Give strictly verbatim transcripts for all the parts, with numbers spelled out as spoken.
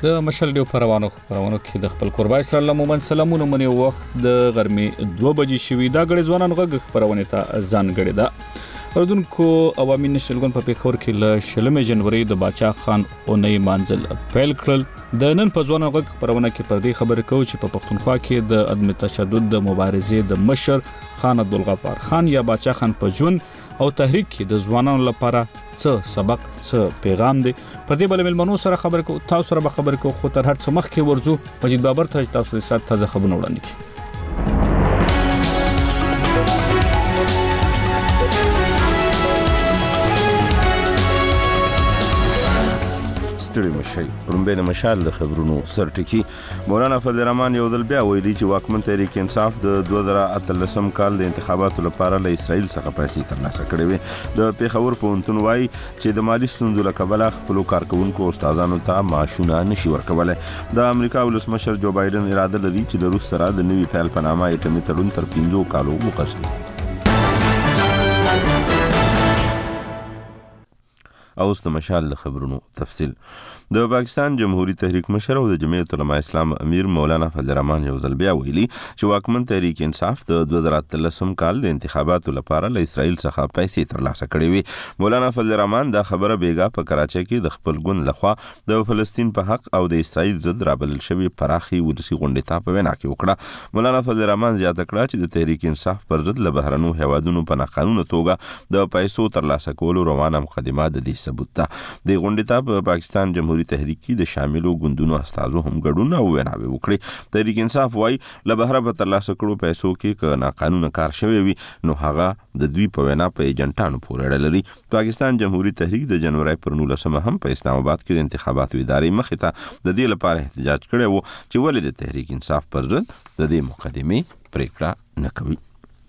د مشل ډیو پروانو پروانو کې د خپل قربای سره الله مومن سلامونه منی وخت د غرمې دوه بجې شوي دا غړي ځوانان غږ خبرونه ته ځان غړي دا اردوونکو عوامي نشلګون په پیښور کې ل شلمې جنوري د باچا خان اونۍ مانزل پیل کړل د نن په ځوانان غږ خبرونه کې پر دې خبرې کوي چې په پښتونخوا کې د عدم تشدد د مبارزې د مشر خان عبدالغفار خان یا باچا خان په جون او تحریک کې د ځوانانو لپاره څه سبق څه پیغام دی په دې بل ملمنو سره خبرې کو تاسو سره به خبرې کو خو تر هر څه مخکې ورځو مجید بابر ته تاسو سره تازه خبرونه وړاندې کړي ستړي مشي رومبه د مشال د خبرونو سرټکی مولانا فضل الرحمن یو ځل بیا ویلي چې واکمن تحریک انصاف د دوه زره اتلسم کال د انتخاباتو لپاره له اسرائیل څخه پیسې ترلاسه کړې وې د پیښور پوهنتون وایي چې د مالی ستونزو له کبله خپل کارکونکو استادانو ته معاشونه نشي ورکولای د امریکا ولسمشر جو بایدن اراده لري چې د روس سره د نوي پیل په نامه ایټمي تړون تر پنځو کالو وغځوي او اوس د مشال د خبرونو تفصیل د پاکستان جمهوریت تحریک مشر او د جمعیت علماء اسلام امیر مولانا فضل الرحمن یو ځل بیا ویلي چې واکمن تحریک انصاف د دوه زره اتلسم کال د انتخاباتو لپاره له اسرائیل څخه پیسې ترلاسه کړې وي مولانا فضل الرحمن دا خبره بیګا په کراچۍ کې د خپل ګوند لخوا د فلسطین په حق او د اسرائیل ضد رابلل شوی پراخي ولسی غونډې ته په وینا کې وکړه مولانا فضل الرحمن زیاته کړه چې د تحریک انصاف پر ضد له بهرنو هیوادونو په ناقانونه توګه د پیسو ترلاسه کولو روانه مقدمه د دې ثبوت ده د غونډې ته په پاکستان جمهوریت تحریک کې د شاملو ګوندونو استازو هم ګډون او ویناوي وکړي تحریک انصاف وايي له بهره په ترلاسه کړو پیسو کې ک ناقانونه کار شوی وي نو هغه د دوی په وینا په ایجنټانو پورې اړه لري پاکستان جمهوریت تحریک د جنوري پر نولسمه هم په اسلام آباد کې د انتخاباتو ادارې مخې ته د دې لپاره احتجاج کړی وو چې ولې د تحریک انصاف پر ضد د دې مقدمې پریکړه نه کوي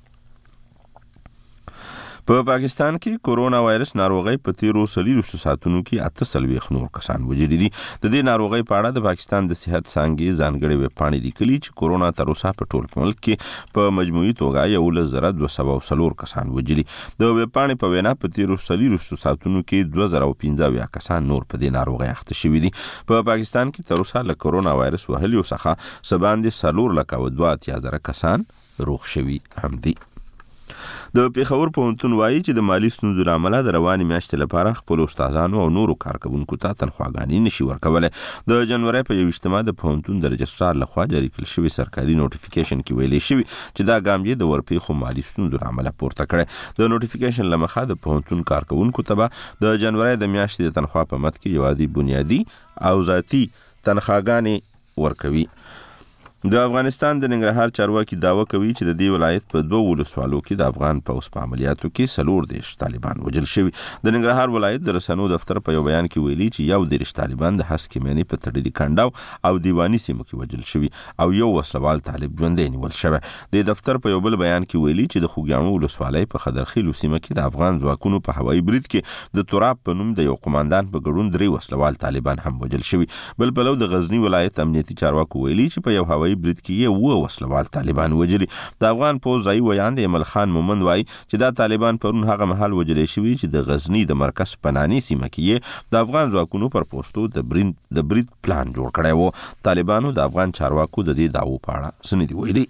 په پا پاکستان کې کورونا وایرس ناروغي په تیرو سلیروسو ساتونو کې اته سلويخ نور کسان وجلي دي د دې ناروغي په اړه د پاکستان د صحت څانګې ځانګړي وپاڼې لیکلي چې کورونا تر اوسه په ټول ملک کې په مجموعي توګه یو لس زره دوه سوه څلور کسان وجلي د وپاڼې په وینا په تیرو سلیروسو ساتونو کې دوه زره پنځه اویا کسان نور په دې ناروغي اخته شوي دي په پا پاکستان کې تر اوسه له کورونا وایرس وهلیو څخه سباندې څلور لک او دوه اتیا زره کسان روغ شوي هم دي د پیښور پوهنتون وایي چې د مالی ستونزو له امله د روانې میاشتې لپاره خپل استادانو او نورو کارکوونکو ته تنخواګانې نشي ورکولی د جنوري په یوویشتمه د پوهنتون د رجسټرار لخوا جاري کړل شوي سرکاري نوټیفیکیشن کې ویلي شوي چې دا ګام یې د ورپېښو مالي ستونزو له امله پورته کړی د نوټیفیکیشن له مخه د پوهنتون کارکوونکو ته به د جنوري د میاشتې د تنخوا په مد کې یوازې بنیادي او ذاتي تنخواګانې ورکوي د افغانستان د ننګرهار چارواکي داوا کوي چې د دې ولایت په دوه ولسوالو کې د افغان پوځ په عملیاتو کې څلور دیرش طالبان وژل شوي د ننګرهار ولایت د رسنیو دفتر په یو بیان کې ویلي چې یو دیرش طالبان د هسکې مینې په تړلي کنډاو او دیواني سیمو کې وژل شوي او یو وسلوال طالب ژوندی نیول شوی د دفتر په یو بل بیان کې ویلي چې د خوږیاڼو ولسوالۍ په خضرخیلو سیمه کې د افغان ځواکونو په هوایي برید کې د تراب په نوم د یو قماندان په ګډون درې وسلوال طالبان هم وژل شوي بل پلو د غزنی ولایت امنیتي چارواکو ویلي چې په یو هوایي برید کې یو وسلوال طالبان وجلي د افغان پوځ ځای ویاند ایمل خان مومند وای چې دا طالبان پرون هغه مهال وجلي شوي چې د غزنی د مرکز پنانی سیمه کې د افغان ځواکونو پر پوسټو د برین د برید پلان جوړ کړی وو طالبانو د افغان چارواکو د دې داوو په اړه څه نه دي ویلي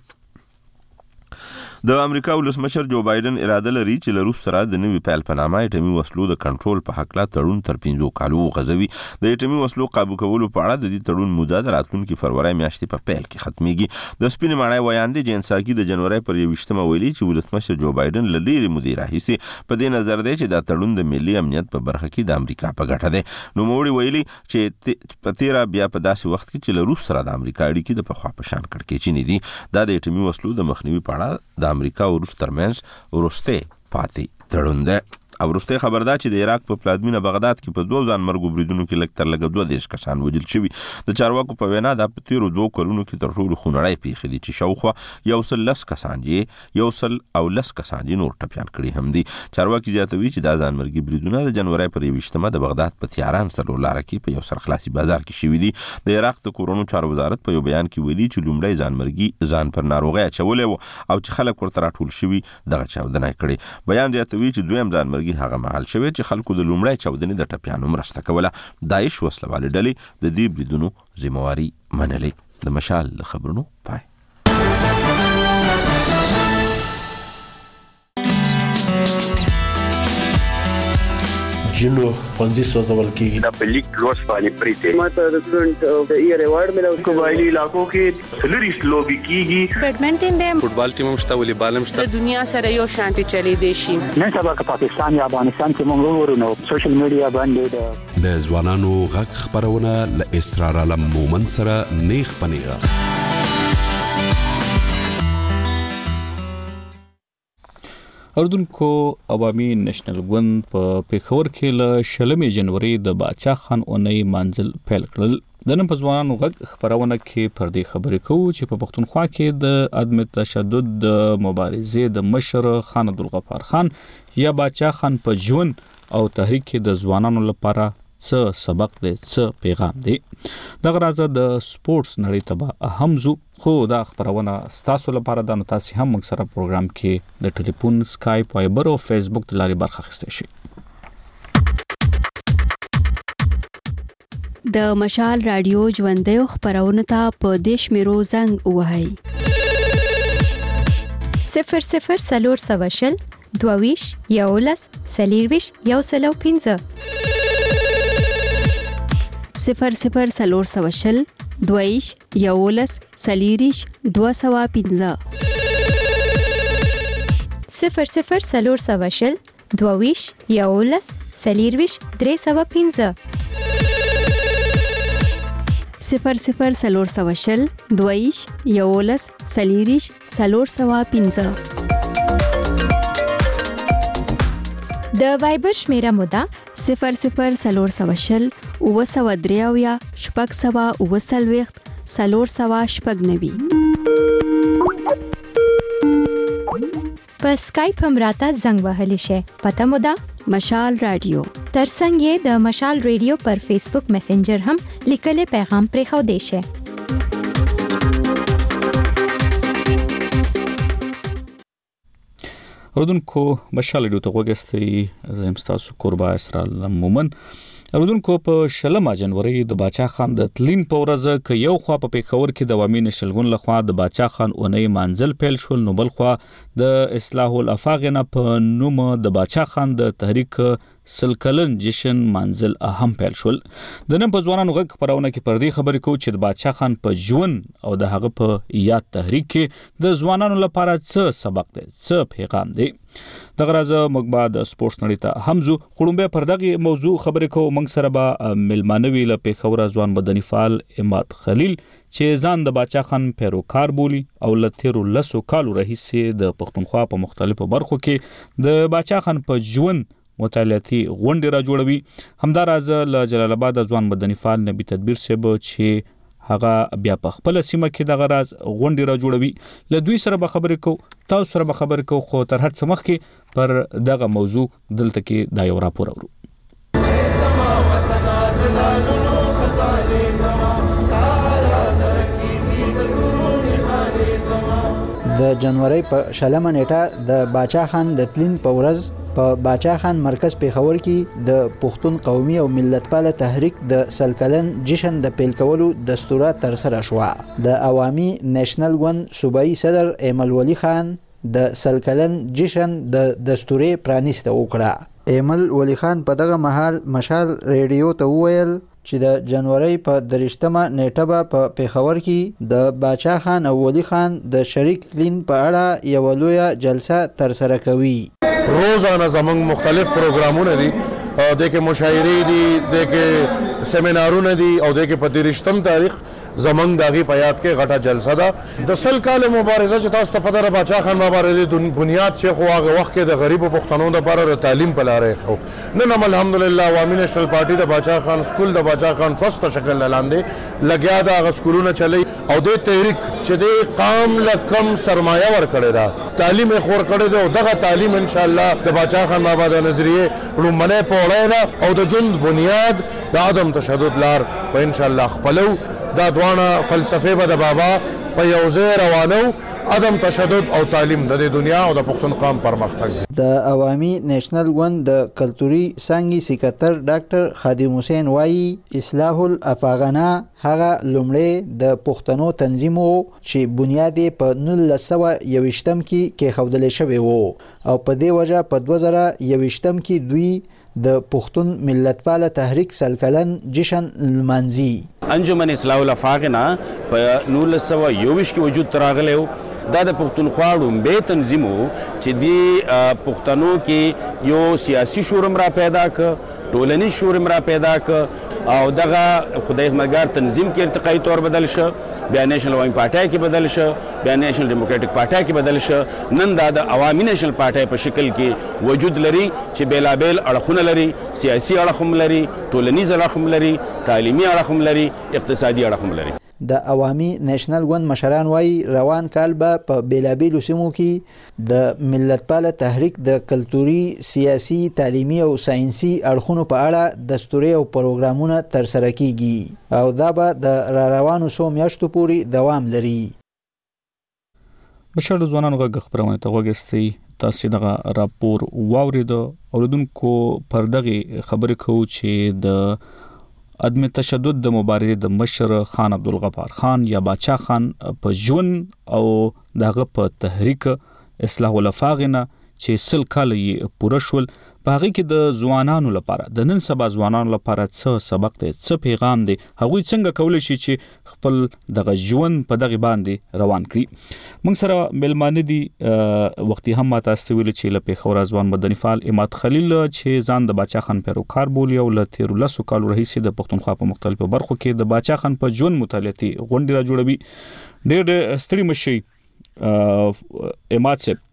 د امریکا ولسمشر جو بایدن اراده لري چې له روس سره د نوي پیل په نامه ایټمي وسلو د کنټرول په حق لا تړون تر پنځو کالو وغځوي د ایټمي وسلو قابو کولو په اړه د دې تړون موده د راتلونکي فروری میاشتې په پیل کې ختميږي د سپینې ماڼۍ ویاندې جنساکي د جنوري پر یوویشتمه ویلي چې ولسمشر جو بایدن له ډېرې مودې راهیسې په دې نظر دی چې دا تړون د ملي امنیت په برخه کې د امریکا په ګټه دی نوموړي ویلي چې په تیره بیا په داسې وخت کې چې له روس سره د امریکا اړیکې د پخوا په شان کړکېچنې دي دا د ایټمي وسلو د مخنیوي په اړه د امریکا او روس ترمنځ وروستی پاتې تړون دی او وروستی خبر ده چې د عراق په پلازمینه بغداد کې په دوه ځان مرګ بریدونو کې لږ تر لږه دوه دیرش کسان وژل شوي د چارواکو په وینا دا په تیرو دوه کلونو کې تر ټولو خونړۍ پیښې دي چې شاوخوا یو سل لس کسان یې یو سل او لس کسان یې نور ټپیان کړي هم دي چارواکي زیاتوي چې دا ځان مرګي بریدونه د جنوري پر یوویشتمه د بغداد په تیاران څلور لاره کې په یو سرخلاصي بازار کې شوي دي د عراق د کورونو چارو وزارت په یو بیان کې ویلي چې لومړی ځان مرګي ځان پر ناروغۍ اچولی و او چې خلک ورته راټول شوي دغه چاودنه کړې بیان زیاتوي چې دویم ځان مرګي هغه مهال شوی چې خلکو د لومړی چاودنې د ټپیانو مرسته کوله. داعش وسلوالې ډلې د دې بریدونو ذمہواري منلې. د مشال د خبرونو پای. جنو پنځه سوځول کیږي د پلیک لوس باندې پریته ماته د سټوډنټ د ایئر ایوارډ ملو قبایلی علاقو کې سلریست لوبي کیږي. بیډمنټن دیم فوټبال ټیم مشته ولې بالم شته. د دنیا سره یو شانتي چلی دی شي. نن سبا که پاکستان یا افغانستان کې موږ ورونو سوشل میډیا باندې د ځوانانو غږ خبرونه ل اسرار عالم مومن سره نیخ پنیغه. اردوونکو عوامي نېشنل ګوند په پیښور کې له شلمې جنوري د باچا خان اونۍ مانځل پیل کړل. د نن په ځوانانو غږ خبرونه کې پر دې خبرې کوو چې په پښتونخوا کې د عدم تشدد د مبارزې د مشر خان عبدالغفار خان یا باچا خان په ژوند او تحریک کې د ځوانانو لپاره څه سبق دی، څه پیغام دی. دغه راځه د سپورتس نړۍ ته به اهم زو، خو دا خبرونه ستاسو لپاره د نو تاسو هم موږ سره پروګرام کې د ټلیفون، سکایپ، وایبر او فیسبوک د لارې برخه اخیستی شئ. د مشال رادیو ژوندیو خبرونه ته په دیش میرو زنګ وهاي صفر صفر سلور سواشل دوویش یولس سلیرویش یو سلو پینځه صفر صفر سلور سواشل دویش یولس سلیریش دو سوا پینځه صفر صفر سلور سواشل دوویش یولس سلیرویش درې سوا پینځه صفر صفر سلور سواشل دویش یولس سلیریش سلور سوا پینځه. د وایبر شمیره مودا صفر صفر سلور سواشل اوه سوا دریاویا شپږ سوا اوه څلوېښت څلور سوا شپږ نوي. په سکایپ هم راته زنګ وهلی شي. پته مو ده مشال رادیو. ترڅنګ یې د مشال رادیو پر فیسبوک میسنجر هم لیکلي پیغام پرې خو دی شي. اردوونکو مشال رادیو ته وګورئ. زم تاسو قربا اسرار عالم مومن. اردوونکو په شلمه جنوري د باچا خان د تلین په ورځ ک یو خوا په پیښور کې د عوامي نېشنل ګوند لخوا د باچا خان اونۍ مانځل پیل شول، نو بل خوا د اصلاح الافاق نه په نوم د باچا خان د تحریک سلکلن جشن منزل اهم پیل شول. د نن په ځوانانو غږ خبرونه کې پر دې خبرې کوو چې د باچا خان په ژوند او د هغه په یاد تحریک کې د ځوانانو لپاره څه سبق دی، څه پیغام دی. دغه راځه موږ به د سپورتس نړۍ ته هم ځو. خړومبه پر دغه موضوع خبرې کوو. موږ سره به ملمانه وی له پیښور ځوان مدني فعال اماد خلیل چې ځان د باچا خان پیروکار بولی او له تیرو لسو کالو راهیسې د پښتونخوا په مختلفو برخو کې د باچا خان په ژوند مطالعاتي غونډې را جوړوي. همداراز له جلال آباد ځوان مدني فعال نبی تدبیر صاحب چې هغه بیا په خپل سیمه کې دغه راز غونډې را جوړوي. له دوی سره به خبرې کوو، تاسو سره به خبرې کوو، خو تر هر څه مخکې پر دغه موضوع دلته کې دا یو راپور اورو. د جنوري په شلمه نیټه د باچا خان د تلین په ورځ په باچا خان مرکز پیښور کې د پښتون قومي او ملتپاله تحریک د سلکلن جشن د پیل کولو دستوره تر سره شوه. د عوامي نېشنل ګوند صوبایي صدر ایمل ولی خان د سلکلن جشن د دستورې پرانیسته وکړه. ایمل ولی خان په دغه مهال مشال ریډیو ته وویل چې د جنوري په درشتمه نیټه به په پیښور کې د باچا خان او ولی خان د شریک تلین په اړه یو لویه جلسه تر سره کوي. روزانه زمونږ مختلف پروګرامونه دي، د کې مشاعرې دي، د کې سیمینارونه دي او د کې په درشتم تاریخ زمونږ دغه په یاد کې غټه جلسه ده. د سل کال مبارزه چې تاسو ته پته ده باچا خان مبارزه د بنیاد چې خو هغه وخت کې د غریبو پښتنو لپاره د تعلیم په لارې خو نن هم الحمدلله عوامي نېشنل پارټي د باچا خان سکول د باچا خان ټرست په شکل لاندې لګیا ده. هغه سکولونه چلی او د تحریک چې د قام له کم سرمایه ورکړې ده، تعلیم یې خور کړی دی او دغه تعلیم انشاءالله د باچا خان بابا د نظریې لومړنۍ پوړۍ ده او د ژوند بنیاد د عدم تشدد لار په انشاءالله خپلو. دا دوانه فلسفه به د بابا په یو ځای روانو عدم تشدد او تعلیم د دنیا او د پښتون قوم پرمختګ. د عوامي نېشنل ګوند د کلتوري څانګې سکرټر ډاکټر خادم حسین وایي اصلاح الافاغنا هغه لومړی د پښتنو تنظیم وو چې بنیاد یې په نولس سوه یوویشتم کې کېښودل شوی وو او په دې وجه په دوه زره یوویشتم کې دوی د پښتون ملتپاله تحریک سلکلن جشن لمانځي. انجمن اصلاح الافاغنا په نولس سوه یوویشت کې وجود ته راغلی و. دا د پښتونخوا ړومبی تنظیم و چې د پښتنو کې یو سیاسي شورم را پیدا ک، ټولنیز شورم را پیدا ک او دغه خدای خدمتګار تنظیم کې ارتقایي طور بدل شو، بیا نیشنل عوامي پارټۍ کې بدل شو، بیا نیشنل ډیموکراټک پارټۍ کې بدل شو. نن دا د عوامي نیشنل پارټۍ په شکل کې وجود لري چې بیلابیل اړخونه لري، سیاسي اړخ هم لري، ټولنیز اړخ هم لري، تعلیمي اړخ هم لري، اقتصادي اړخ هم لري. د عوامي نېشنل ګوند مشران وایي روان کال به په بیلابیلو سیمو کې د ملتپاله تحریک د کلتوري، سیاسي، تعلیمي او ساينسي اړخونو په اړه دستوري او پروګرامونه ترسره کیږي او دا به د را روانو څو میاشتو پورې دوام لري. بشر ځوانانو غږ خبرونه ته وګستئ. تاسو دغه راپور واورید اوریدونکو پر دغه خبرې کوو چې د عدم تشدد د مبارزې د مشر خان عبدالغفار خان یا باچا خان په ژوند او دغه په تحریک اصلاح الافاغنا چې سل کال یې پوره شول، په هغه کې د ځوانانو لپاره د نن سبا ځوانانو لپاره څه سبق دی، څه پیغام دی، هغوی څنګه کولی شي چې خپل دغه ژوند په دغه باندې روان کړي. موږ سره مېلمانه دي وختي هم ماته تاسو ویل چې له پېښور ځوان مدني فعال اماد خلیل چې ځان د باچا خان پیروکار بولي او له تیرو لسو کالو راهیسې د پښتونخوا په مختلفو برخو کې د باچا خان په ژوند مطالعاتي غونډې را جوړوي. ډېر ډېر ستړي مشئ اماد صاحب.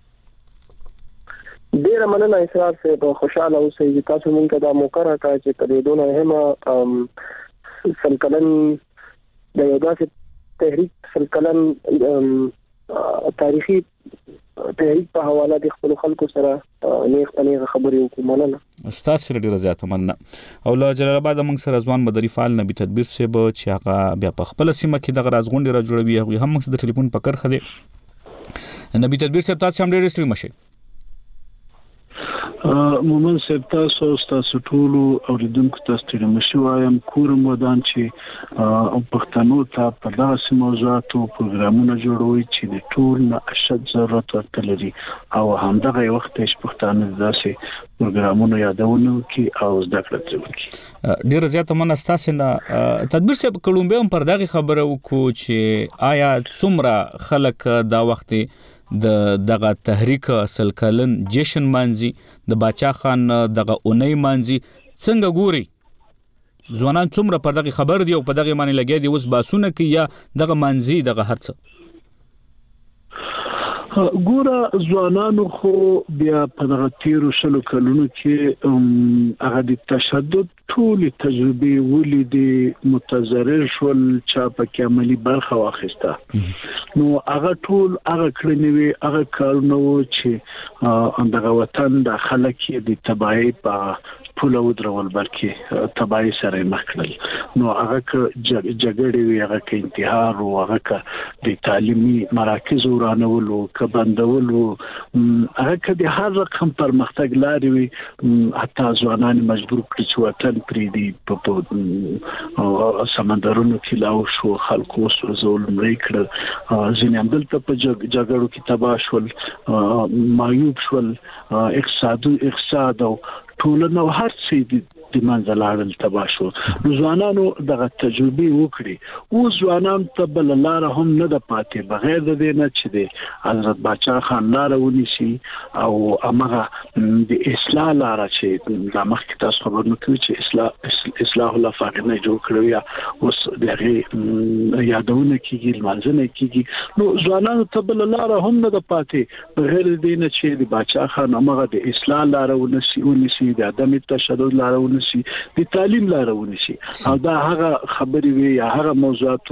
ډیره مننه اسرار صاحب، خوشاله اوسئ چې تاسو مونږ ته دا موقع راکړه چې په دې دونه مهمه سلکلن د یو داسې تحریک سلکلن تاریخي تحریک په حواله د خپل خلکو سره نیغ په نیغه خبرې وکړو. مننه ستاسو سره ډیره زیاته مننه. او له جلال آباد موږ سره ځوان مدني فعال نبی تدبیر صاحب چې هغه بیا په خپل سیمه کې دغه راز غونډې را جوړوي، هغه هم موږ د ټلیفون په کرخه دي. نبی تدبیر صاحب تاسو هم ډېر ستړي مشئ. مومن صاحب تاسو تاسو ټول اوریدونکو تاسو ته مشوایم کورم ودان چې پښتنو ته په داسې موضوعاتو پروګرامونه جوړوي چې د ټول نه اشد ضرورت ورته لري او همدغه وخت چې پښتانه داسې پروګرامونه یادونه کوي او زده کړه کوي. ډیر زیات مننه تاسو نه. تدبیر صاحب کولمبیا هم پر دغه خبره وکړو چې آیا څومره خلک دا وخت د دغه تحریک سلکلن جشن مانځي، د باچا خان دغه اونۍ مانځي، څنګه ګوري ځوانان څومره پر دغه خبر دی او په دغه معنی لګي دی اوس باسونه کوي یا دغه مانځي دغه هرڅه؟ ګوره ځوانانو خو بیا په دغه تیرو شلو کلونو کې هغه د تشدد ټولې تجربې ولیدې، متضرر شول، چا پکې عملي برخه واخیسته. نو هغه ټول هغه کړنې وې، هغه کارونه وو چې دغه وطن د خلک یې د تباهۍ په پوله ودرول بلکې تباهۍ سره مخ کړل. نو هغه جګړې وې، هغه که انتحار و، هغه که د تعلیمي مراکزو ورانول و، که بندول و، هغه که د هر رقم پرمختګ لارې وې، حتی ځوانان مجبور کړي چې وطن پرېږدي، په سمندرونو کې لاو شو، خلکو وسوځول مړه کړل، ځینې همدلته په جګړو کې تباه شول، معیوب شول، اقتصاد اقتصاد او ټولنه او هر څه د منځه لاړل، تباه شو. نو ځوانانو دغه تجربې وکړي. اوس ځوانان ته بله لاره هم نه ده پاتې بغیر د دې نه چې د حضرت باچا خان لاره ونیسي او همغه د اصلاح لاره چې دا مخکې تاسو خبرونه کوي چې اصلاح اصلاح الافاغنا جوړ کړو یا اوس د هغې یادونه کېږي، لمانځنه کېږي. نو ځوانانو ته بله لاره هم نه ده پاتې بغیر د دې نه چې د باچا خان همغه د اصلاح لاره ونیسي، د عدم تشدد لاره ونیسي، د تعلیم لاره ونیسي. او دا هغه خبرې وي یا هغه موضوعاتو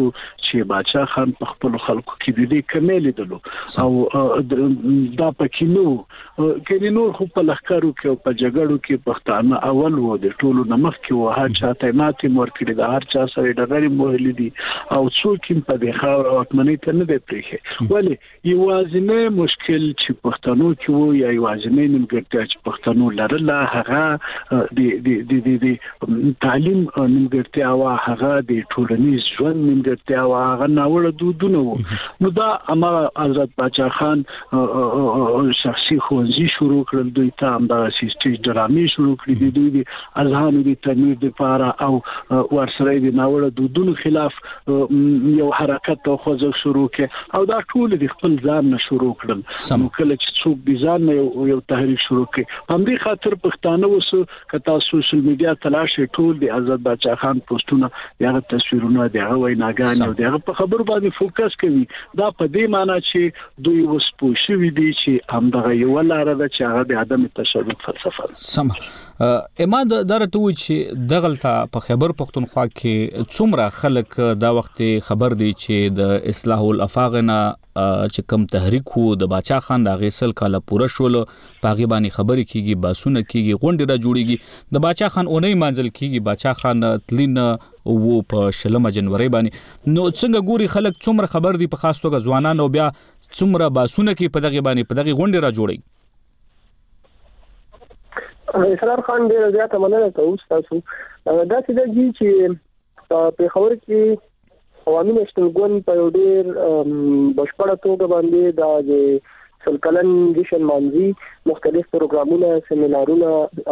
چې باچا خان په خپل خلکو کې د دې کمې لیدلو او دا پکې نو کې نور خو په لخرو کې او په جګړو کې پښتانه اول وو د ټولو نمخ کې وو هر چا ته ماتي مور کړی د هر چا سره ډغري مولې دي او څوک هم په دې خاور او اتمنې ته نه دی پریخي ولی یوازینه مشکل چې پښتنو کې وو یا یوازینه نیمګړتیا چې پښتنو لرله هغه د د د تعلیم نیمګړتیا وا هغه د ټولنیز ژوند نیمګړتیا وا هغه ناوړه دودونه وو نو دا امر حضرت باچا خان شخصي خوځي شروع کړل دوی ته هم دا سیستم ډرامې شروع کړې دي دوی د اذهان د تنویر لپاره او ورسره د ناوړه دودونو خلاف یو حرکت او خوځښت شروع کړ او دا ټول د خپل ځان نه شروع کړل نو کله چې څوک د ځان نه یو تحریک شروع کړي هم دې خاطر پښتانه وسو کته سوشل میډیا تلاش ټول د حضرت باچا خان پوسټونه دغه تصویرونه دغه ویناګان او دغه په خبر باندې فوکس کوي دا په دې معنی چې دوی وس پوښوي دي چې هم دغه یو لاره ده چې هغه د عدم تشدد فلسفه سم اما درته و چې دغلطه په خیبر پختونخوا کې څومره خلک دا وخت خبر دي چې د اصلاح الافاغنا چې کم تحریک وو د باچا خان د غیسل کاله پوره شول پاغي باندې خبرې کیږي باسونه کیږي غونډه را جوړیږي د باچا خان اونۍ منځل کیږي باچا خان تلین وو په شلمه جنوري باندې نو څنګه ګوري خلک څومره خبر دي په خاص توګه ځوانان او بیا څومره باسونه کې په دغه باندې په دغه غونډه را جوړي اسرار خان ډیر زیاته مننه کوم تاسو دا چې د چې په خبر کې عوامي نېشنل ګوند په ډیر بشپړه توګه باندې د سلکلن جشن مانځي مختلف پروګرامونه سیمینارونه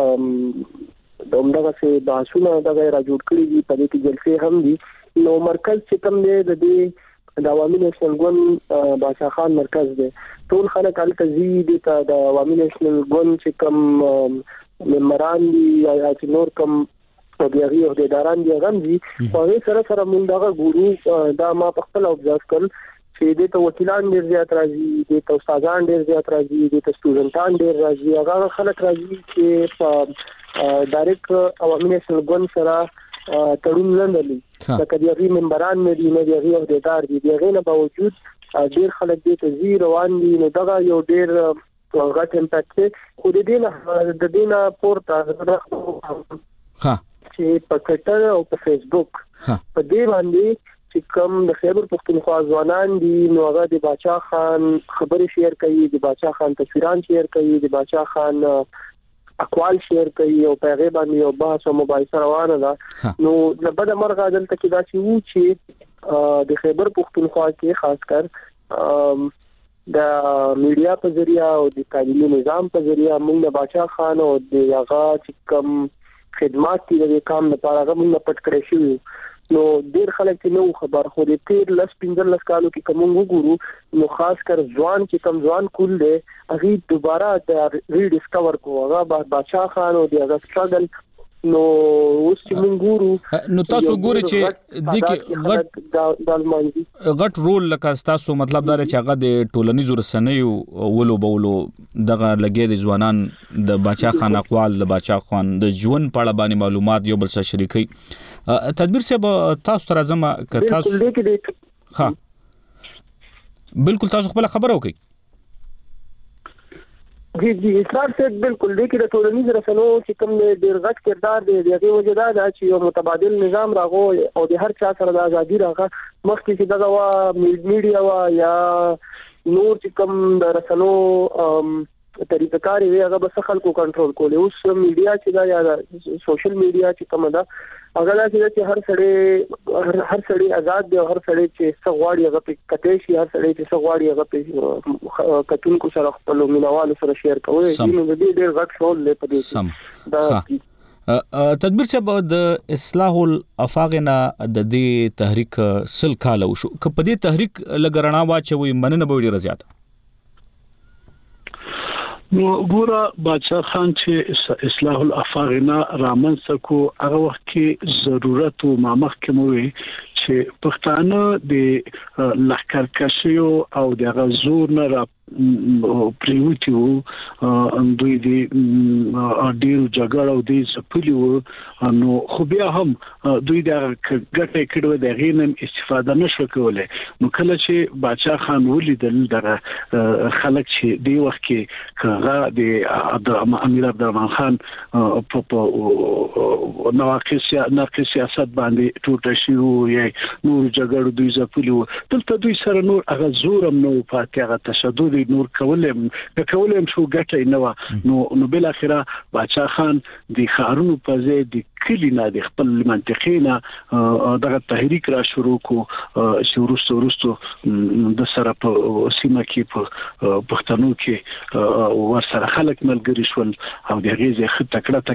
دومره څه بحثونه دغه را جوړ کړی دي په دې کې جلسې هم دي نو مرکز چې کوم دی د دې د عوامي نېشنل ګوند باچا خان مرکز دی ټول خلک الته زی دي ته د عوامي نېشنل ګوند چې کوم ممبران دي یا چې نور کوم او بیا غي او د اداران دي غمزي او سره سره مونږ دغه ګورو دا ما په خپل اوبزرو کړ چې د ته وکیلان ډیر زیات راځي د ته استادان ډیر زیات راځي د ته سټوډنټان ډیر راځي هغه خلک راځي چې په ډایرکټ عوامي نېشنل ګوند سره تړون نه لري لکه د غي ممبران نه دي نه د غي او د ادار دي دغه نه باوجود ډیر خلک د ته زی روان دي نو دغه یو ډیر غټ امپاکټ خو د دې نه د دې نه پورته ها چې په ټوئیټر او په فیسبوک په دې باندې چې کوم د خیبر پختونخوا ځوانان دي نو هغه د باچا خان خبرې شیر کوي د باچا خان تصویران شیر کوي د باچا خان اقوال شیر کوي او پیغام باندې یو بحث او مباحثه روانه ده نو لبد مرغه دلته کې دا چې وو چې د خیبر پختونخوا کې خاص کر د میډیا په ذریعہ او د تعلیمي نظام په ذریعہ موږ د باچا خان او د هغه چې کوم خدمات دي د کام لپاره هغه موږ پټ کړی شو نو ډیر خلک نو خبر خو د تیر لس پنځه لس کالو کې کوم وګورو نو خاص کر ځوان چې کوم ځوان کول دي هغه دوباره د ری ډیسکور کوو هغه باچا خان او د هغه سټرګل نو اوس چې موږ ګورو نو تاسو ګوري چې د کې غټ غټ رول لکه تاسو مطلب دا چې هغه د ټولنیزو رسنیو ولو بولو دغه لګي د ځوانان د باچا خان اقوال د باچا خان د ژوند په اړه باندې معلومات یو بل سره شریکي تدبیر صاحب تاسو تر ازمه ک تاسو ها بالکل تاسو خپل خبرو کوي جی جی اسرار سے بالکل دی کې د ټولنیز رسنیو چې کوم ډیر غټ کردار دی دغه وجدا دا چې یو متبادل نظام راغو او د هر چا سره د ازادي راغه مخکې چې دغه وا میډیا وا یا نور چې کوم د رسنیو طریقه کار وی هغه بس خلکو کنټرول کولې اوس میډیا چې دا یا سوشل میډیا چې کوم دا هغه دا چې هر سړی هر سړی آزاد دی او هر سړی چې څغواړي هغه په کته شي هر سړی چې څغواړي هغه په کتون کو سره خپل مینوالو سره شیر کوي نو د دې ډېر غټ رول لري په دې دا تدبیر صاحب د اصلاح الافاغنا د دې تحریک سل کاله شو ک په دې تحریک لګرنا واچوي مننه به ډیر زیات نو ګوره باچا خان چې اصلاح الافاغنا رامن سکو هغه وخت کې ضرورت او مامخ کې موي چې پښتانه د لخر کشیو او د غزور نه را پریوتی وو دوی د ډیرو جګړو او د سپلی وو نو خو بیا هم دوی د ګټه کړو د غینم استفاده نشو کولای نو کله چې باچا خان ولیدل دغه خلک چې دی وخت کې هغه د امیر عبدالرحمن خان په نواقص ناقص سیاست باندې ټوټه شي او یې نور جګړو دوی سپلی وو دلته دوی سره نور هغه زورم نو پاتې هغه تشدد نور کولم کولم شو ګټه نه و نو نو بل اخره باچا خان د خارونو په ځای د کلی نه د خپل منطقینا دغه تحریک را شروع کو چې ورستو ورستو د سره په سیمه کې په پښتنو کې ور سره خلک ملګری شول او د غیزه خط تکړه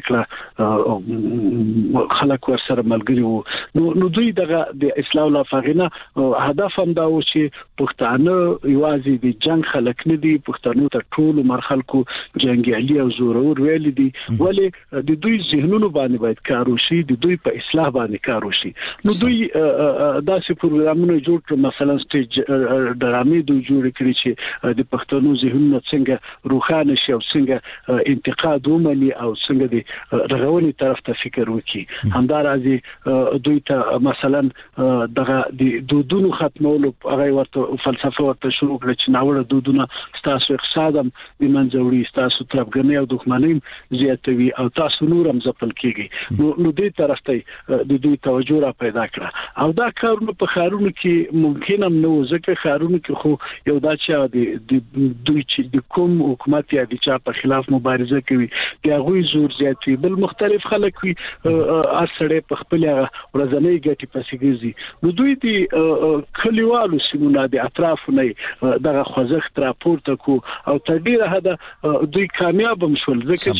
تکړه خلک ور سره ملګری وو نو نو دوی دغه د اصلاح لافغینه هدف هم دا و چې پښتانه یوازې د جنگ خلک نه دي پښتنو ته ټول مرخلکو جنگیالي او زورور ویل دي ولی د دوی ذهنونو باندې باید کار وشي د دوی په اصلاح باندې کار وشي نو دوی داسې پروګرامونه جوړ کړ مثلا سټیج ډرامې دوی جوړ کړی چې د پښتنو ذهنونه څنګه روښانه شي او څنګه انتقاد ومني او څنګه د رغونې طرف ته فکر وکړي همدارازي دوی ته مثلا دغه د دودونو ختمولو هغه ورته فلسفه ورته شروع کړ چې ناوړه دودونه ستاسو اقتصاد هم د منځوري ستاسو طرفګنۍ او دښمنۍ زیاتوي او تاسو نور هم ځپل کیږي نو نو دې طرف ته د دوی توجه را پیدا کړه او دا کارونه په خارونو کې ممکن هم نو ځکه خارونو کې خو یو دا چې د دوی چې د کوم حکومت یا د چا په خلاف مبارزه کوي د هغه زور زیاتوي بل مختلف خلک وي ارسړې په خپل ورځنی ګټي پسې ګرځي نو دوی د کلیوالو سیمونو د اطرافو نه دغه خوځښت راپورته کو او تر ډیره حد دوی کامیاب هم شول ځکه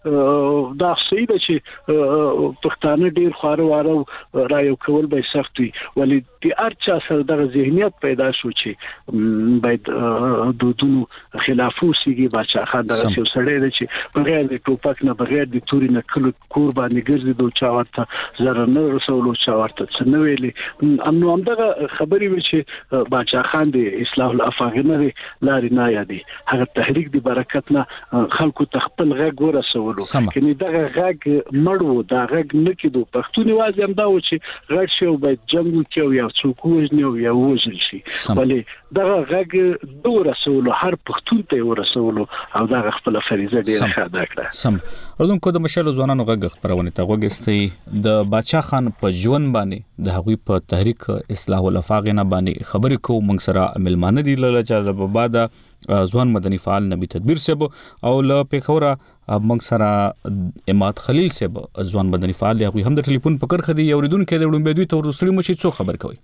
چې دا صحیح ده چې پښتانه ډیر خواره واره را یو کول به سخت وي ولی د ارچا سره دغه ذهنیت پیدا شو چې باید دودونو خلاف وسیږي باچا خان دغه څه سړی دی چې بغیر د ټوپک نه بغیر د توري نه کله کور باندې ګرځي دوه چا ورته زره نه رسولو چا ورته څه نه ویلي امنو هم دغه خبرې وي چې باچا خان د اصلاح الافاغنه لارې نه یادي هغه تحریک د برکت نه خلکو تخپل غږ ورسولو کني دغه غږ مړو دا غږ نه کېدو پښتون واځي هم دا و چې غږ شو باید جنگ وکړي یا څوک وژني او یا وژل شي ولی دغه غږ دوه رسولو هر پښتون ته ورسولو او دا خپل فریضه ډیره ښه ادا کړه سم ورته کو د مشال ځوانانو غږ خبرونه ته وګستي د باچا خان په ژوند باندې د هغوی په تحریک اصلاح الافاغنه باندې خبرې کو موږ سره ملمانه دي لاله چې په بعد ځوان مدني فعال نبی تدبیر صاحب او له پیښوره موږ سره اماد خلیل صاحب ځوان مدني فعال دی هغه هم د ټلیفون په کرخه دی اوریدونکو د وړاندې دوی ته ورسړي مو چې څو خبر کوي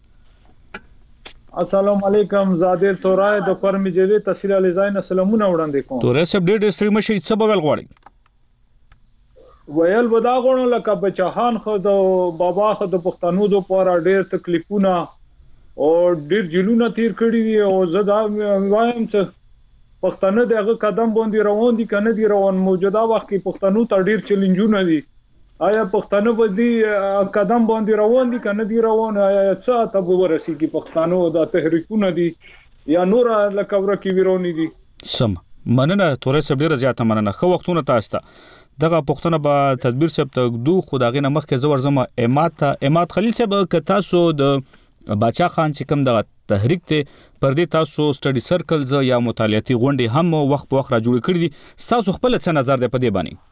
السلام علیکم زادر تورای د فرمی جدي تحصیل علی زاین سلامونه وړاندې کوم تورای صاحب ډېر ډېر مشي څه بغل غواړي ویل ودا غونو لکه بچهان خو د بابا خو د پښتنو د پاره ډېر تکلیفونه او ډېر جلونه تیر کړی دي او زدا وایم چې پښتانه دغه قدم باندې روان دي کنه دي روان موجوده وخت کې پښتنو ته ډیر چیلنجونه دي آیا پښتانه باندې قدم باندې روان دي کنه دي روان آیا څه ته ورسیږي پښتنو د تحریکونه دي یا نور لکه ورکی ویرونی دي سم مننه تورې سب ډیر زیاته مننه خو وختونه تاسو ته دغه پښتنه به تدبیر سب ته دو خدای نه مخ کې زور زما امات امات خلیل سب ک تاسو د باچا خان چې کوم دغه تحریک ته پر دې تاسو سټډي سرکلز یا مطالعاتي غونډې هم وخت په وخت را جوړ کړې دي تاسو خپل څه نظر دی په دې باندې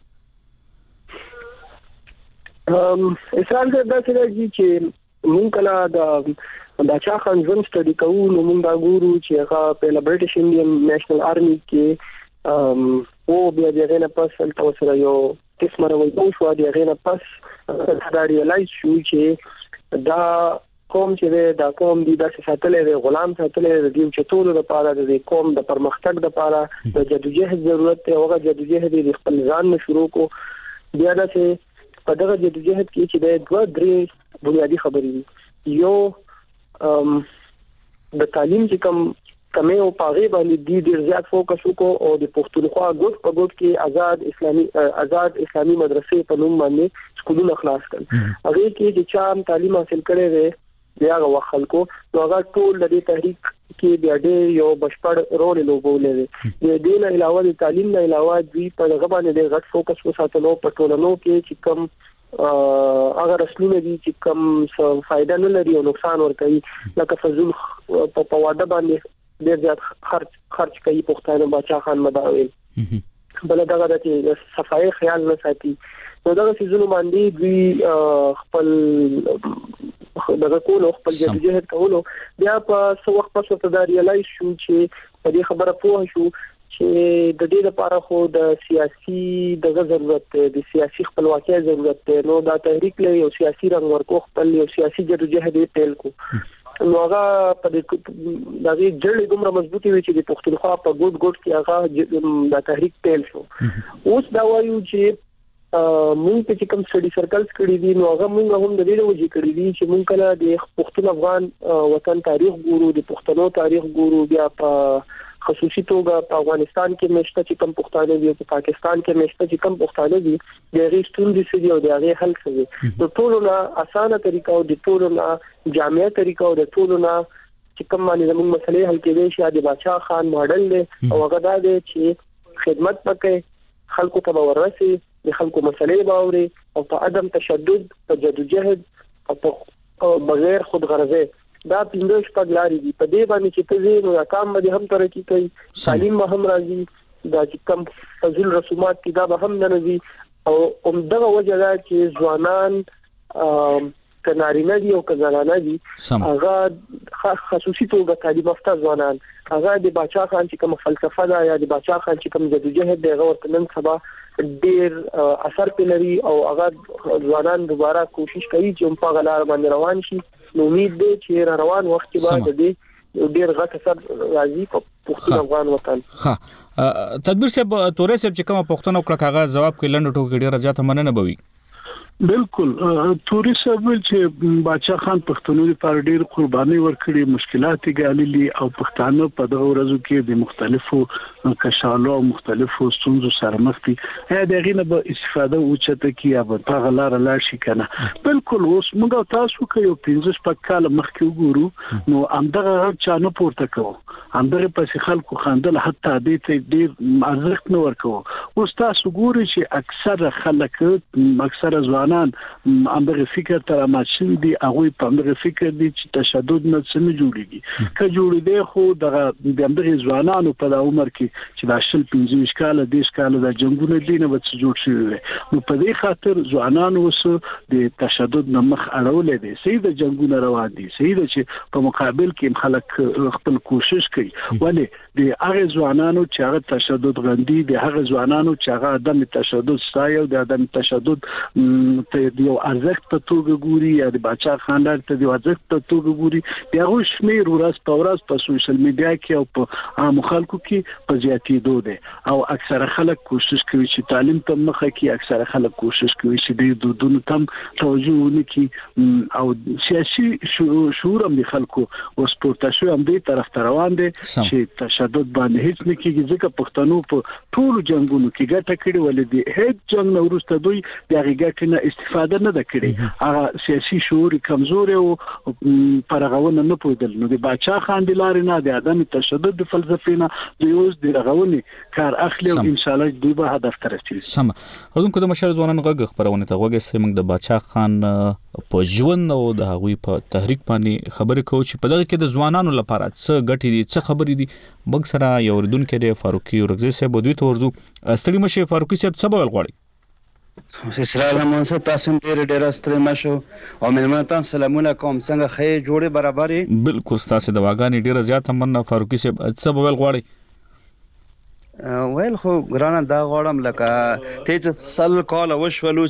ام اسرائیل دا چې مونږ کله د باچا خان ژوند سټډي کوو نو مونږ دا ګورو چې هغه په برټش انډین نېشنل آرمي کې ام او بیا دغه نه پس تل سره یو قسمه راوځو شو دغه نه پس دا ریلایز شو چې دا قوم چې دا قوم دی د ساتلې د غلام ساتلې د یو چتولو لپاره د قوم د پرمختګ لپاره د جدوجہد ضرورت ته هغه جدوجہد د خپل ځان شروع کو بیا د په دغه جدوجہد کې چې د دوه درې بنیادی خبرې یو ام د تعلیم چې کوم کمه او پاغي باندې د ډیر زیات فوکس وکړو او د پښتونخوا ګوت په ګوت کې آزاد اسلامي آزاد اسلامي مدرسې په نوم باندې سکولونه خلاص کړل هغه کې چې چا تعلیم حاصل کړي وي بیا غو خلکو نو هغه ټول د تحریک کې بیا ډېر یو بشپړ رول لوبولې دي د دې نه علاوه د تعلیم نه علاوه دوی په هغه باندې د غټ فوکس وساتلو په ټولنو کې چې کوم هغه رسمونه دي چې کوم څه فائدہ نه لري او نقصان ورکوي لکه فزول په واده باندې ډېر زیات خرچ خرچ کوي پښتانه باچا خان مداویل بل دغه د صفای خیال نه ساتي نو دغه سيزونو باندې دوی خپل دغه کول خپل جديجهد کولو بیا په څو وخت پس ته دا ریلایز شو چې په دې خبره پوه شو چې د دې لپاره خو د سیاسي دغه ضرورت د سیاسي خپلواکۍ ضرورت دی نو دا تحریک له یو سیاسي رنګ ورکو خپل یو سیاسي جديجهد پیل کو نو هغه په دې دغه جړې دومره مضبوطی وي چې د پښتونخوا په ګډ ګډ کې هغه د تحریک پیل شو اوس دا وایو چې مونږ په کوم سټډي سرکلز کړی دي نو هغه مونږ هم د دې وجې کړی دي چې مونږ کله د پښتون افغان وطن تاریخ ګورو د پښتنو تاریخ ګورو بیا په خصوصي توګه په افغانستان کې مشته چې کوم پښتانه دي په پاکستان کې مشته چې کوم پښتانه دي د هغې ستونزې څه دي او د هغې حل څه دي نو ټولو نه اسانه طریقه او د ټولو نه جامع طریقه او د ټولو نه چې کوم باندې زموږ مسلې حل کېدای شي د باچا خان ماډل دی او هغه دا دی چې خدمت وکړي خلکو ته به ورسي د خلکو مسلې به اوري او په عدم تشدد په جدوجهد او په بغیر خودغرضۍ دا پینځه شپږ لارې دي په دې باندې چې ته نو کام به هم ترقی کوي تعلیم به هم راځي دا چې کوم فضل رسومات کې دا به هم نه راځي او همدغه وجه دا چې ځوانان کنارینه دي او کزنانه دي هغه خصوصي توګه تعلیم یافته ځوانان هغه د باچا خان چې کوم فلسفه دا یا د باچا خان چې کوم جدوجهد دی هغه ورته نن سبا ډېر اثر پلري او هغه ځوانان دوباره کوشش کوي چې په غلار باندې روان شي نو امید دی چې روان وخت کې بعد دې ډېر غټ اثر راځي په پښتون افغان وطن ها تدبیر صاحب تورې صاحب چې کوم پښتون او کړه کاغذ جواب کې لنډ ټوک ډېر راځه مننه بوي بالکل توري صاحب چې باچا خان پښتنو لپاره ډېر قرباني ورکړي مشکلات ګاللي او پښتانه په دغه ورځو کې د مختلفو کشالو او مختلفو ستونزو سره مخ دي دا غینه به استفاده وچته کی یا په غلار لا شي کنه بالکل اوس موږ تاسو کې یو پنځه شپږ کال مخکې وګورو نو همدغه چا نه پورته کوو همدغه پس خلکو خندل حتی دې ته ډېر ارزښت نه ورکوو اوس تاسو ګورئ چې اکثر خلک اکثر ځوانان همدغه فکر تر ماشین دي هغه په همدغه فکر دي چې تشدد نه څه جوړيږي که جوړ دي خو دغه د همدغه ځوانانو په عمر کې چې د شل پنځه کال د دیش کال د جنگونو دینه به څه جوړ شي نو په دې خاطر ځوانانو وسو د تشدد نه مخ اړولې دي سید جنگونه روان دي سید چې په مقابل کې خلک خپل کوشش کوي ولی د هغه ځوانانو چې هغه تشدد غندي د هغه ځوانانو چې هغه عدم تشدد ستایي او د عدم تشدد ته یو ارزښت په توګه ګوري یا د باچا خاندان ته د ارزښت په توګه ګوري بیا غو شمیر ورځ په ورځ په سوشل میډیا کې او په عام خلکو کې په زیاتېدو دي او اکثره خلک کوشش کوي چې تعلیم ته مخه کې اکثره خلک کوشش کوي چې د دودونو تم توجه ونکړي او سیاسي شعور هم د خلکو او سپورتاشو هم دې طرف ته روان دي چې تشدد باندې هیڅ نه کېږي ځکه پښتنو په ټول جنگونو کې ګټه کړې ولې دي هیڅ جنگ نه ورسته دوی د ګټه نه استفاده نه کړې هغه سیاسي شعور کمزوري او پرغونه نه پوهدل نو د باچا خان د لارې نه د عدم تشدد د فلسفې نه د یوز د رغونې کار اخلي او ان شاء الله دوی به هدف ته رسیږي سم هغه د مشر ځوانان غږ خبرونه ته وګورئ چې موږ د باچا خان په ژوند او د هغوی په تحریک باندې خبرې کوو چې په دغه کې د ځوانانو لپاره څه ګټې دي څه خبرې دي بګ سره یو ردونکو د فاروقي ورغزي صاحب دوی ته ورزو استړي مشه فاروقي صاحب څه بول غواړي اسلام منصور تاسو ډېر ډېر ستړي مشو او مېلمانه تاسو سلامونه کوم څنګه خې جوړې برابرې بالکل تاسو د واغانې ډېر زیات مننه فاروقي صاحب څه بول غواړي ویل خو ګرانه دا غواړم لکه ته چې سل کال وشولو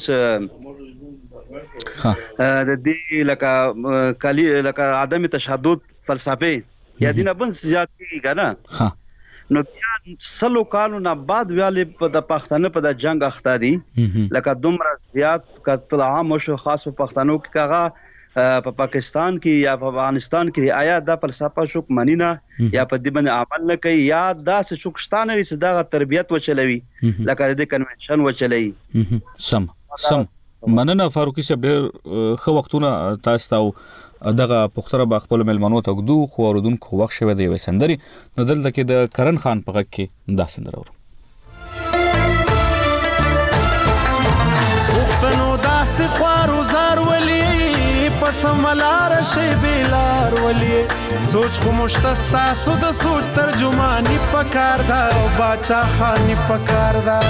چې ها د دې لکه کلی لکه عدم تشدد فلسفه یا دینه بن زیات کیږي کنه ها نو بیا سلو کالو نه بعد ویالې په د پښتنه په د جنگ اخته دي لکه دومره زیات قتل عام شو خاص په پښتنو کې کاغه په پاکستان کې یا په افغانستان کې آیا د فلسفه شوک منینا یا په دې باندې عمل نه کوي یا د شوکشتانه چې د تربيت وچلوي لکه د کنونشن وچلوي سم سم مننه فاروقي صاحب ډېر ښه وختونه تاسو ته دغه پختره به خپل ملمنو ته ګدو خو اوردونکو وخت شوی دی یوې سندرې نو دلته کې د کرن خان په غږ کې دا سندره اورو پښتنو داسې خوارو زار ولي پس ملار شي بیلار ولي سوچ خو مشتستا سو د سوچ ترجمانی پکار دا او باچا خانی پکار دا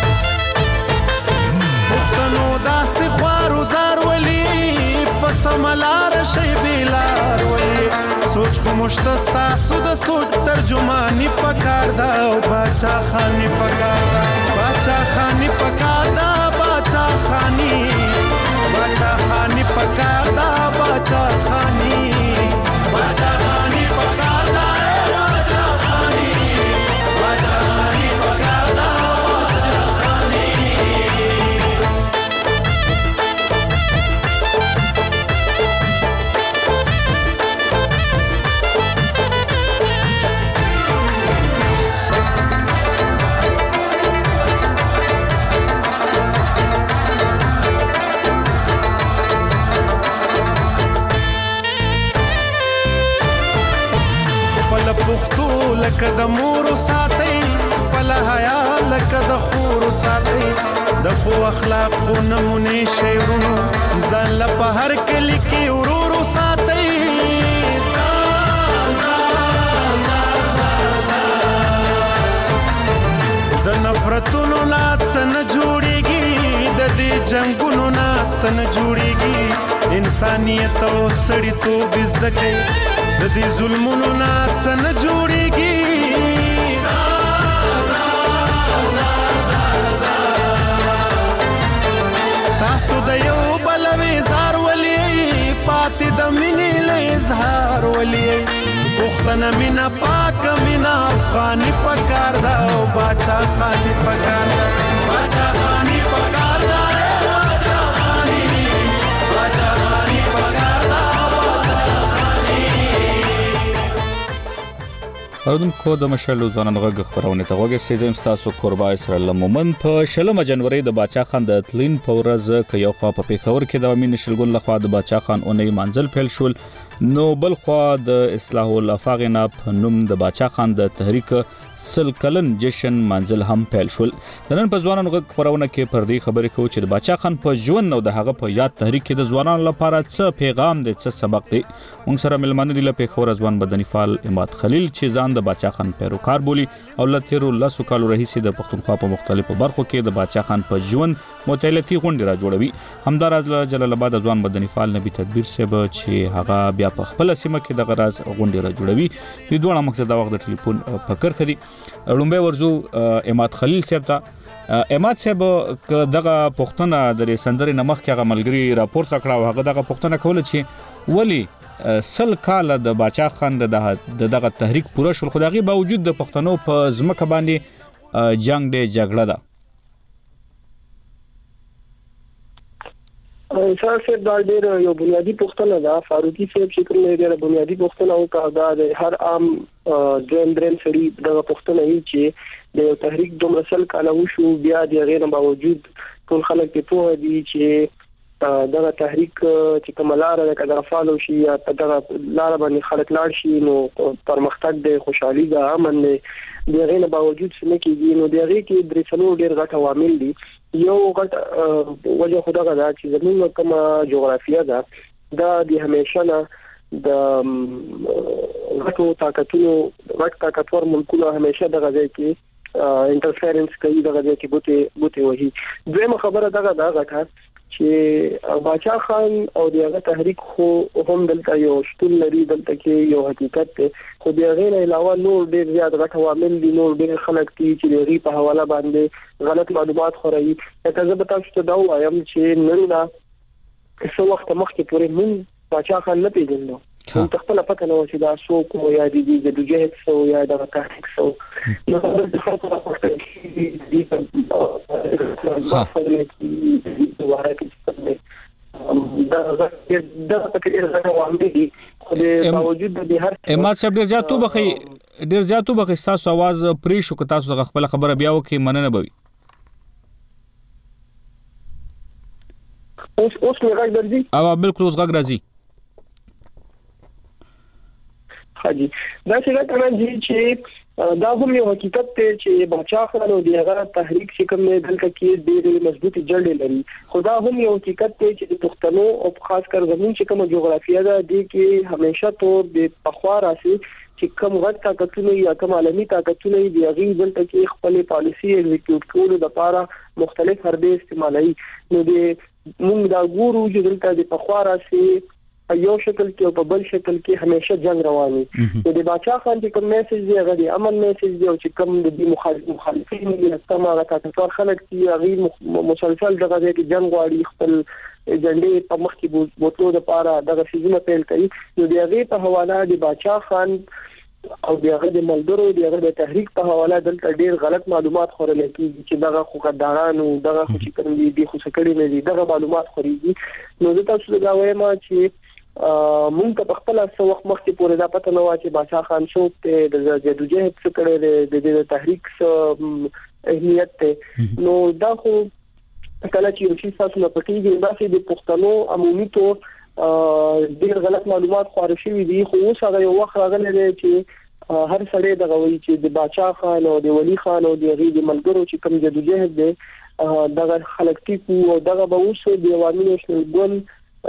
پښتنو داسې خوارو زار ولي پس ملار شي بیلار ولي سوچ خو مشتستا سو د سوچ ترجمانی پکار دا او باچا خانی پکار دا باچا خانی پکار دا باچا خانی باچا خانی پکار دا باچا خانی باچا خانی پکار دا باچا خانی باچا خانی پکار دا باچا خانی پختو لکه د مور ساتي خپل حیا لکه د خور ساتي د خو اخلاق نمونه شیرونو ځان له په هر کلی کې ورورو ساتي د نفرتونو نات سن جوړيږي د دې جنگونو نات سن جوړيږي انسانيت او سړیتوب زده د دې ظلمونو نات سن جوړيږي تاسو د یو بلوي زار ولي پاتې د مینې له اظهار ولي پښتنه مینا پاک مینا افغاني پکار دا او باچا خاني پکار دا باچا خاني پکار دا باچا خاني باچا خاني پکار دا اوردونکو د مشالو ځانن غږ خبرونه ته وګورئ سیزم تاسو قربا اسرائیل مومن په شلمه جنوري د باچا خان د تلین په ورځ کې یو خوا په پیښور کې د امین نشلګون لخوا د باچا خان اونۍ منزل پیل شول نو بل خوا د اصلاح الافاق ناب نوم د باچا خان د تحریک سل کلن جشن منزل هم پیل شول د نن په ځوانانو غږ خبرونه کې پر دې خبرې کوي چې د باچا خان په ژوند او د هغه په یاد تحریک کې د ځوانانو لپاره څه پیغام دی څه سبق دی موږ سره ملمنه دی له پیښور ځوان بدني فعال اماد خلیل چې ځان د باچا خان پیروکار بولی او لتیرو لاسو کالو رئیس د پښتونخوا په مختلفو برخو کې د باچا خان په ژوند متعلقي غونډه را جوړوي همداراز جلال آباد ځوان بدني فعال نبی تدبیر صاحب چې هغه بیا په خپل سیمه کې د غراز غونډه را جوړوي د دوه مقصد د وخت د ټلیفون فکر کړي لومبه ورزو اماد خلیل صاحب ته اماد صاحب دغه پښتنه د سندرې نمخ کې هغه ملګری راپور تکړه هغه دغه پښتنه کول چې ولی سل کال د باچا خان د دغه تحریک پوره شول خدایي باوجود د پښتنو په ځمکه باندې جنگ دی جګړه ده انسان صاحب دا ډېر یو بنیادی پوښتنه ده فاروقي صاحب چې کوم ډېر بنیادی پوښتنه وکړه دا د هر عام دریم دریم سړي دغه پوښتنه یې چې د یو تحریک دومره سل کاله وشو بیا د غیر باوجود ټول خلک په پوهه دي چې دغه تحریک چې کوملاره د کډه فالو شي یا دغه لار باندې خلک لاړ شي نو پرمختګ د خوشحالي د امن د غیر باوجود څه کېږي نو دغه کې درې څلور ډېر غټ عوامل دي یو غټ وجه خدای دا چې زموږ کومه جغرافیه ده دا د همیشه نه د غټو طاقتونو غټ طاقتور ملکونو همیشه دغه ځای کې انټرفیرنس کوي دغه ځای کې بوته بوته وهي دویمه خبره دغه دا غټه چې باچا خان او دغه تحریک خو هم دلته یو شتون لري دلته کې یو حقیقت دی خو دغه نه علاوه نور ډېر زیات غټ عوامل دي نور ډېر خلک دي چې دغه په حواله باندې غلط معلومات خوري ته زه به تاسو ته دا وایم چې نن دا څو وخت مخکې پورې مون باچا خان نه پیژنو نو خپل پته نه و چې دا څوک مو یا دي د دوجه څو یا د تحریک څو نو د خلکو راپورته دي دا واره کې دا دا تکریر دا وامه دي خو د باوجود د هر اماد صاحب ډیر زیاتو بخي ډیر زیاتو بخي تاسو आवाज پری شو که تاسو خپل خبره بیا وکي مننه بوي اوس اوس موږ درځي او بالکل اوس غږ راځي. حاجی دا څنګه کوي چې دا هم یو حقیقت دی چې باچا خان او دغه تحریک چې کوم نه دلته کې ډېر مضبوطی جړې لري. خدا هم یو حقیقت دی چې د پښتنو او خاص کر زمون چې کوم جغرافیه ده د کې همیشه تو د پخوا راسي چې کوم غټ طاقتونه یا کوم عالمي طاقتونه دی هغه دلته کې خپل پالیسی ایگزیکیوټ کولو لپاره مختلف حربې استعمالوي. نو د موږ دا ګورو چې دلته د پخوا راسي په یو شکل کې او په بل شکل کې همیشه جنگ روان وي. نو د باچا خان چې کوم میسج دی هغه د امن میسج دی او چې کوم د مخالفین دي تمه راکاټور خلک چې هغه مسلسل دغه کې جنگ غواړي خپل جنډې په مخ کې بوتلو لپاره دغه سيزونه پیل کوي. نو د هغه په حواله د باچا خان او دغه د ملګرو دغه د تحریک په حواله دلته ډیر غلط معلومات خورل کیږي چې دغه خوګدارانو دغه خو چې کوم دي د خو سکړې نه دي دغه معلومات خوريږي. نو د تاسو دا وایم چې مونږ په خپل څو وخت مخکې پورې دا پته نه و چې باچا خان څوک ته د جدوجہد څخه کړي د تحریک اهمیت ته. نو دا خو کله چې یو شي تاسو نه پټیږي دا چې د پښتنو عمومي تور ډیر غلط معلومات خور شوي دي. خو اوس هغه یو وخت راغلی دی چې هر سړی دغه وایي چې د باچا خان او د ولی خان او د غي د ملګرو چې کوم جدوجہد دی دغه خلک ټیکو او دغه به اوس د عوامي نشنل ګوند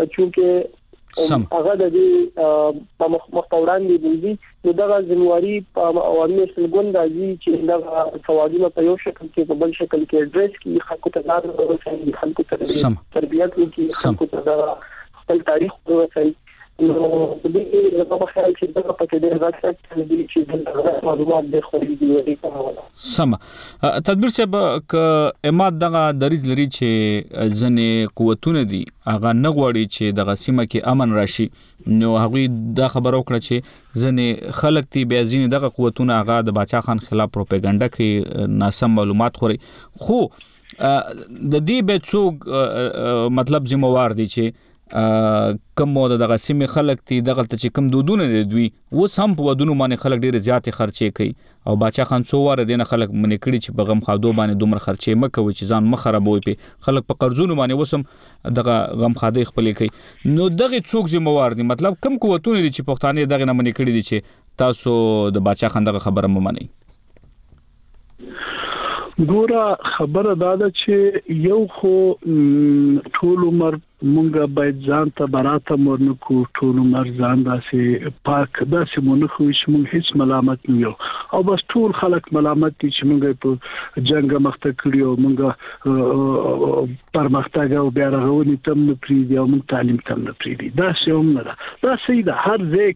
چې هغه د دې په مخاوران دي نو دغه ځنواري په عوامي نشنل ګوند راځي چې دغه سوالونه په یو شکل کې په بل شکل کې اډریس کی خلکو ته لار ورسوي خلکو ته تربیت کوي خلکو ته خپل تاریخ ورسوي. نو د دې په خیال کې دغه پکې د راځي چې دغه معلومات د خوري دی کومه سم تدبیر صاحب ک اماد دغه دریز لري چې ځنې قوتونه دي هغه نه غواړي چې دغه سیمه کې امن راشي. نو هغه دا خبرو کړه چې ځنې خلک تی بیا ځینې دغه قوتونه هغه د باچا خان خلاف پروپاګاندا کوي ناسم معلومات خوري. خو د دې به څوک مطلب ذمہوار دي چې کم مو دغه سیمه خلک تی دغه ته چې کم دودونه دي دوی وس هم په ودونو باندې خلک ډیر زیات خرچې کوي او باچا خان څو واره دینه خلک منې کړي چې بغم خادو باندې دومره خرچې مکوي چې ځان مخربوي په خلک په قرضونو باندې وسم دغه غم خاده خپل کوي. نو دغه څوک ذمہوار دي مطلب کم قوتونه دي چې پښتانه دغه نه منې کړي دي چې تاسو د باچا خان دغه خبره ممنئ. ګوره خبره دا ده چې یو خو ټول عمر مونږه باید ځان ته براته مورنه کو ټول عمر ځان داسې پاک داسې مونږ خو چې مونږ هیڅ ملامت نه یو او بس ټول خلک ملامت دي چې مونږ په جنگ مخته کړیو مونږ پرمختګ او بیا راغونی تم نه پریدي او مونږ تعلیم تم نه پریدي دا څه هم نه ده. دا سیده هر ځای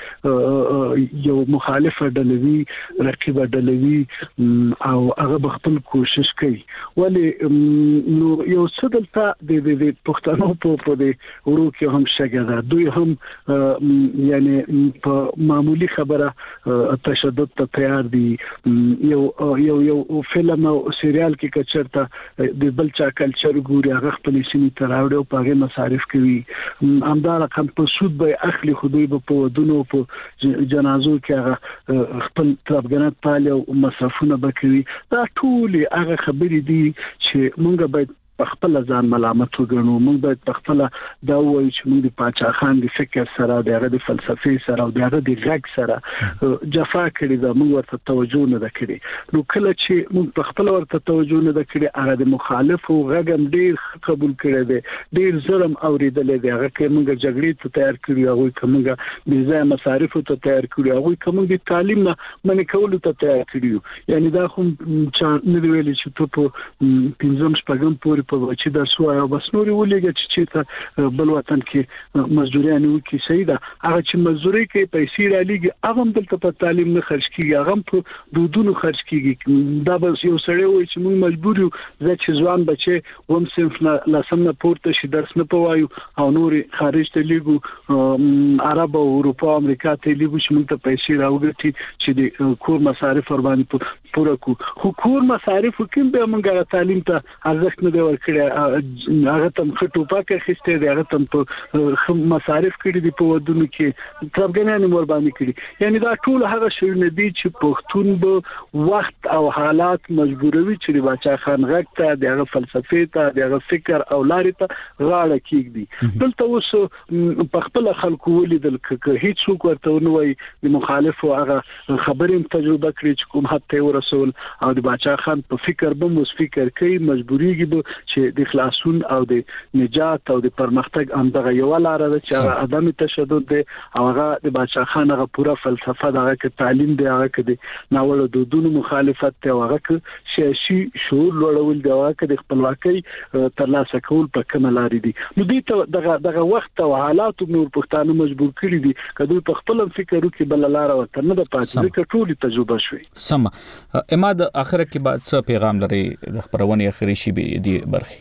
کې یو مخالف ډلوي رقیب ډلوي او هغه خپل کوشش کوي ولی نو یو څه دلته د پښتنو په په دې ورو کې هم شګه دوی هم یعنی په معمولی خبره تشدد ته تیار دي. یو یو یو فلم او سریال کې کچرته د بل چا کلچر ګوري هغه خپل سیمه ته راوړي او پاغه مصارف کوي همدار کم په سود به اخلي خدای په ودونو په جنازو کې هغه خپل طرفګنات پالي او مصرفونه بکوي. دا ټول هغه خبرې دي چې مونږ باید خپل ځان ملامت وګڼو. موږ باید خپل دا وایو چې موږ د پاچا خان د فکر سره د هغه د فلسفي سره او د هغه د غږ سره جفا کړی دا موږ ورته توجه نه وکړي. نو کله چې موږ خپل ورته توجه نه وکړي هغه د مخالفو غږم ډیر قبول کړی دی ډیر ظلم اوریدل دی هغه کې موږ جګړې ته تیار کړی هغه کومه د ځای مصارف ته تیار کړی هغه کومه د تعلیم نه منې کول ته تیار کړی. یعنی دا خو چې نه ویل چې ته په پنځم شپږم پورې په وچې د سو او بس نوري ولېږي چې ته بل وطن کې مزدوري نه وکي سیده هغه چې مزدوري کې پیسې را لګي هغه دلته په تعلیم نه خرج کیږي هغه په دودونو خرج کیږي. دا بس یو سړی وایي چې موږ مجبور یو چې ځوان بچي وم صنف نه لاسم نه پورته شي درس نه پوایو او نوري خارج ته لګو عرب او اروپا امریکا ته لګو چې موږ ته پیسې راوګټي چې د کور مصارف ور باندې پوره کو. خو کور مصارف کوم به موږ تعلیم ته ارزښت نه دی ورکړي هغه تم خټو پاکه خسته دی هغه تم په مصارف کړي دي په ودونو کې ترګنانه مور باندې کړي یعنی دا ټول هغه شونه دي چې پښتون به وخت او حالات مجبوروي چې باچا خان غږ ته دغه فلسفه ته دغه فکر او لارې ته غاړه کېږي دلته اوس په خپل خلکو ولیدل ک هیڅ څوک ورته ونوي د مخالفو هغه خبرې تجربه کړې چې کوم حتی ورسول او د باچا خان په فکر به مو فکر کوي مجبوریږي به چې د خلاصون او د نجات او د پرمختګ اندغه یو لار ده چې عدم تشدد دی او هغه د باچا خان هغه پوره فلسفه دغه کې تعلیم دی هغه کې ناوړه دودونو مخالفت دی هغه کې سیاسي شعور لوړول دی هغه کې د خپلواکۍ ترلاسه کول په کومه لارې دي نو دې ته دغه دغه وخت او حالات نور پښتانه مجبور کړي دي کله په خپل فکر وکړي بل لار ورته نه د پاتې کې ټولې تجربه شوي سم اماد اخره کې بعد څه پیغام لري د خبرونې اخري شی دی برخي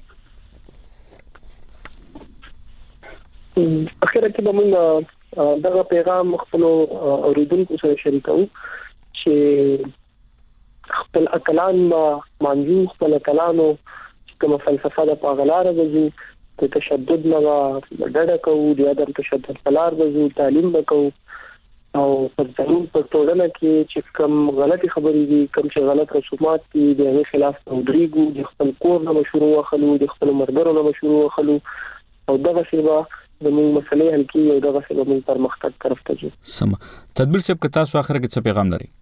اخره کې موږ دغه پیغام خپل اوریدونکو سره شریکو چې خپل اکلان مانجو خپل کلانو کوم فلسفه د پاغلار غوږی ته تشدد نه ډډه کوو د عدم تشدد پلار غوږی تعلیم وکاو او په ځینو په ټولنه کې چې کوم غلطي خبرې دي کوم چې غلط رسومات دي د هغې خلاف تودریږو د خپل کور نه مشروع وخلو د خپل مرګرو نه مشروع وخلو او دغه شیبه د موږ مسلې حل کیږي او دغه شیبه موږ پرمختګ طرف ته ځو سم تدبیر صاحب که تاسو اخر کې څه پیغام لري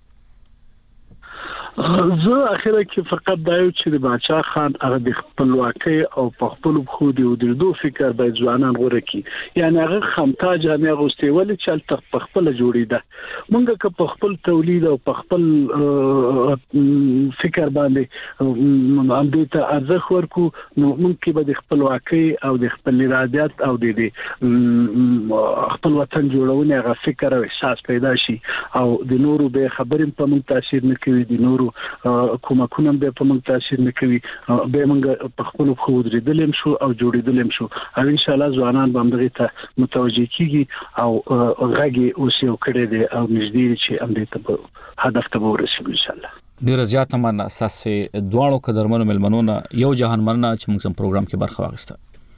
زه اخره کې فقط دا یو چې د باچا خان هغه د خپلواکۍ او په خپل خو د ودردو فکر باید ځوانان غوړه کی یعنی هغه خمتا جامع غوستي ولې چې تل په خپل جوړیده مونږ که په خپل تولید او په خپل فکر باندې هم دې ته ارزښت ورکو نو مونږ کې به د خپلواکۍ او د خپل ارادت او د خپل وطن جوړونه هغه فکر او احساس پیدا شي او د نورو به خبرې په مونږ تاثیر نه کوي د نورو کومکونه به په موږ تاثیر نه کوي به موږ په خپل خو درېدلم شو او جوړېدلم شو او ان شاء الله ځوانان به موږ ته متوجي کیږي او غږی اوس یو کړی دی او نږدې چې هم دې ته هدف ته ورسېږي ان شاء الله ډیر زیات مننه اساسه دوانو قدرمنو ملمنونه یو جهان مننه چې موږ سم پروګرام کې برخه واخیسته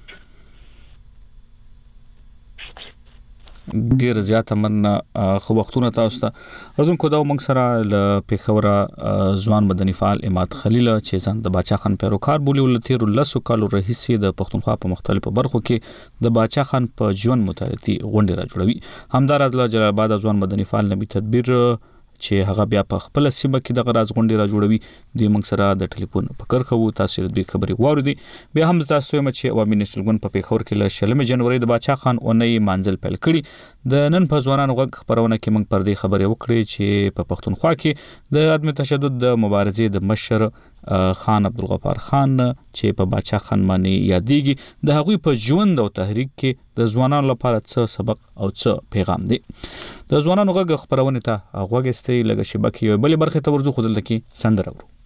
ډیر زیات مننه خو وختونه تاسو ته ردون کو دا موږ سره ل پیښوره ځوان مدني فعال اماد خلیل چې ځان د باچا خان پیروکار بولی ول تیر لسو کالو رئیسي د پښتونخوا په مختلفو برخو کې د باچا خان په ژوند متعلقي غونډه را جوړوي همدار از جلال آباد ځوان مدني فعال نبی تدبیر چې هغه بیا په خپل سیمه کې د غراز غونډې را جوړوي د موږ سره د ټلیفون په کار کوو تاسو د خبري واردي بیا هم تاسو یم چې عوامي نشلګون په پیښور کې ل شلمه جنوري د باچا خان اونۍ منځل پیل کړي د نن په ځوانانو غږ خبرونه کې موږ پر دې خبرې وکړې چې په پښتونخوا کې د عدم تشدد د مبارزې د مشر خان عبدالغفار خان چې په باچا خان باندې یادېږي د هغوی په ژوند او تحریک کې د ځوانانو لپاره څه سبق او څه پیغام دی د ځوانانو غږ خبرونه ته غوږستې لګ شبکې بلې برخه ته ورځو خدل کې سندره ورو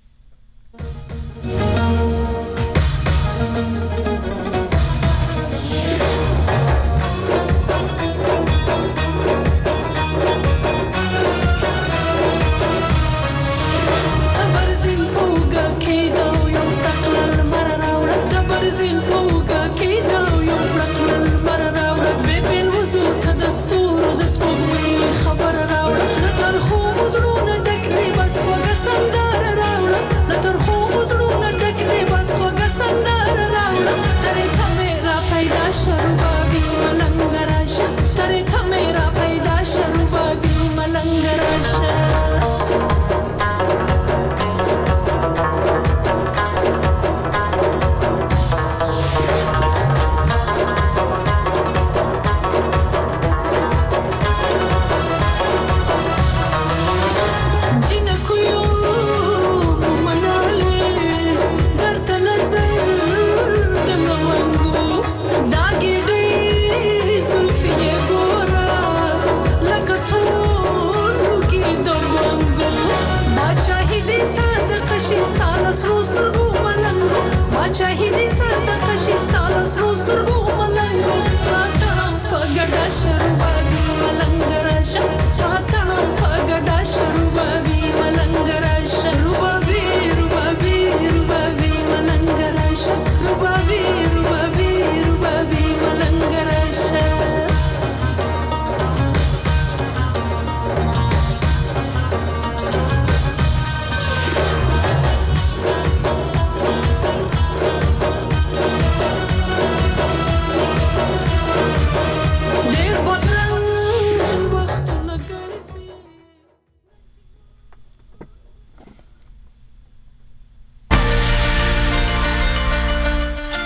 خبر راوړه تر خو مزړونه ډک دی بس وګ سندره راوړه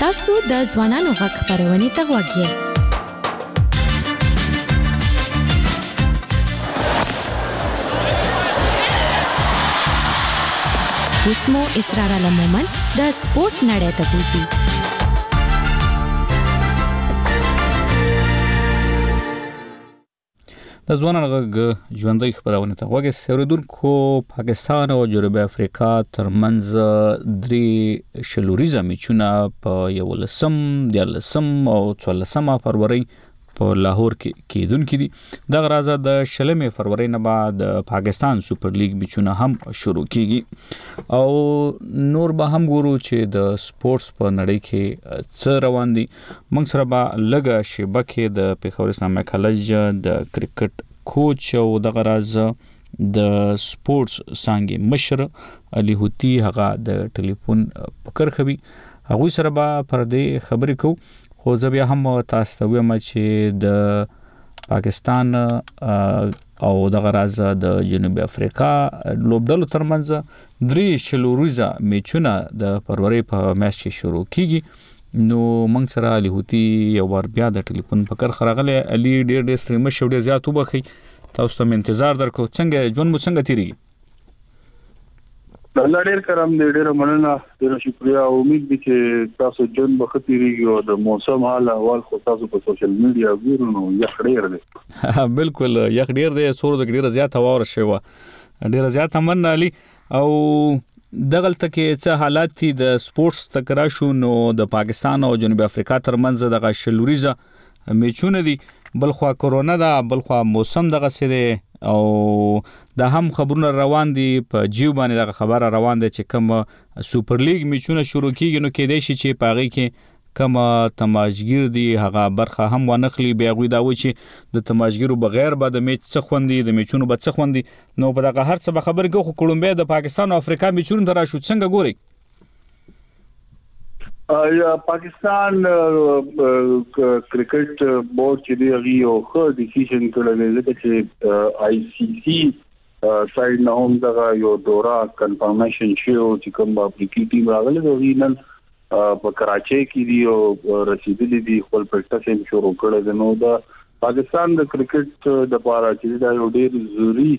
تاسو د ځوانانو غږ خبرونه ته غوږ یې. وسمو اسرار علمومن د سپورت نړۍ ته بوزي. د ځوانانو غږ ژوندۍ خبرونه ته غوږ اوریدونکو. پاکستان او جنوبي افریقا ترمنځ درې شلوریزه میچونه په یولسم دیارلسم او څوارلسمه فروری په لاهور کې کېدونکي دي. دغه راځه د شلمې فروری نه بعد پاکستان سوپر لیګ میچونه هم شروع کیږي او نور به هم ګورو چې د سپورتس په نړۍ کې څه روان دي. موږ سره به لږه شیبه کې د پیښور اسلامي کالج د کرکټ کوچ او دغه راځه د سپورتس څانګې مشر علي هوتی هغه د ټلیفون پکر خوي هغه سره به پر دې خبرې کوو. خو زه بیا هم تاسو ته وایم چې د پاکستان او دغه راځه د جنوبي افریقا لوبډلو ترمنځ درې شلوریزه میچونه د فروری په میاشت کې شروع کیږي. نو موږ سره علي هوتی یو بار بیا د ټلیفون پکر خراغله. علي ډېر ډېر ستړي مشه ډېر زیات وبخي تاسو ته انتظار درکو. څنګه ژوند مو څنګه تیریږي؟ الله ډېر کرم دې ډېر مننه ډېر شکریا. امید دي چې تاسو جون بختيريږي او د موسم حال احوال خو تاسو په سوشل میډیا ګورئ نو یخ ډېر دی. بالکل یخ ډېر دی. سور د ډېر زیات هوا ورشي و ډېر زیات من علي او دغلته کې څه حالات دي د سپورتس تکرا شو نو د پاکستان او جنوبي افریقا ترمنځ دغه شلوریزه میچونه دي. بلخوا کورونا دا بلخوا موسم دغه سي دي او دا هم خبرونه روان دي په جیو باندې دغه خبره روان دي چې کوم سوپر لیګ میچونه شروع کیږي نو کې دی چې پاغي کې کوم تماشګر دي هغه برخه هم ونخلي. بیا غوي دا و چې د تماشګرو بغیر به د میچ څخه خوندي د میچونو به څخه خوندي نو په دغه هر څه به خبرې کوو. خو کولمبیا د پاکستان او افریقا میچونو تر شو څنګه ګوري؟ یا پاکستان کرکټ بورډ چې دی هغه یو ښه ډیسیژن کړل دی چې آی سی سی سایډ نه هم دا یو دورا کنفرمیشن شو چې کوم افریقي ټیم راغلی دی نن په کراچۍ کې دی او رسیدلی دی خپل پریکټس یې شروع کړل دی. نو دا پاکستان د کرکټ د لپاره چې دا یو ډېر ضروری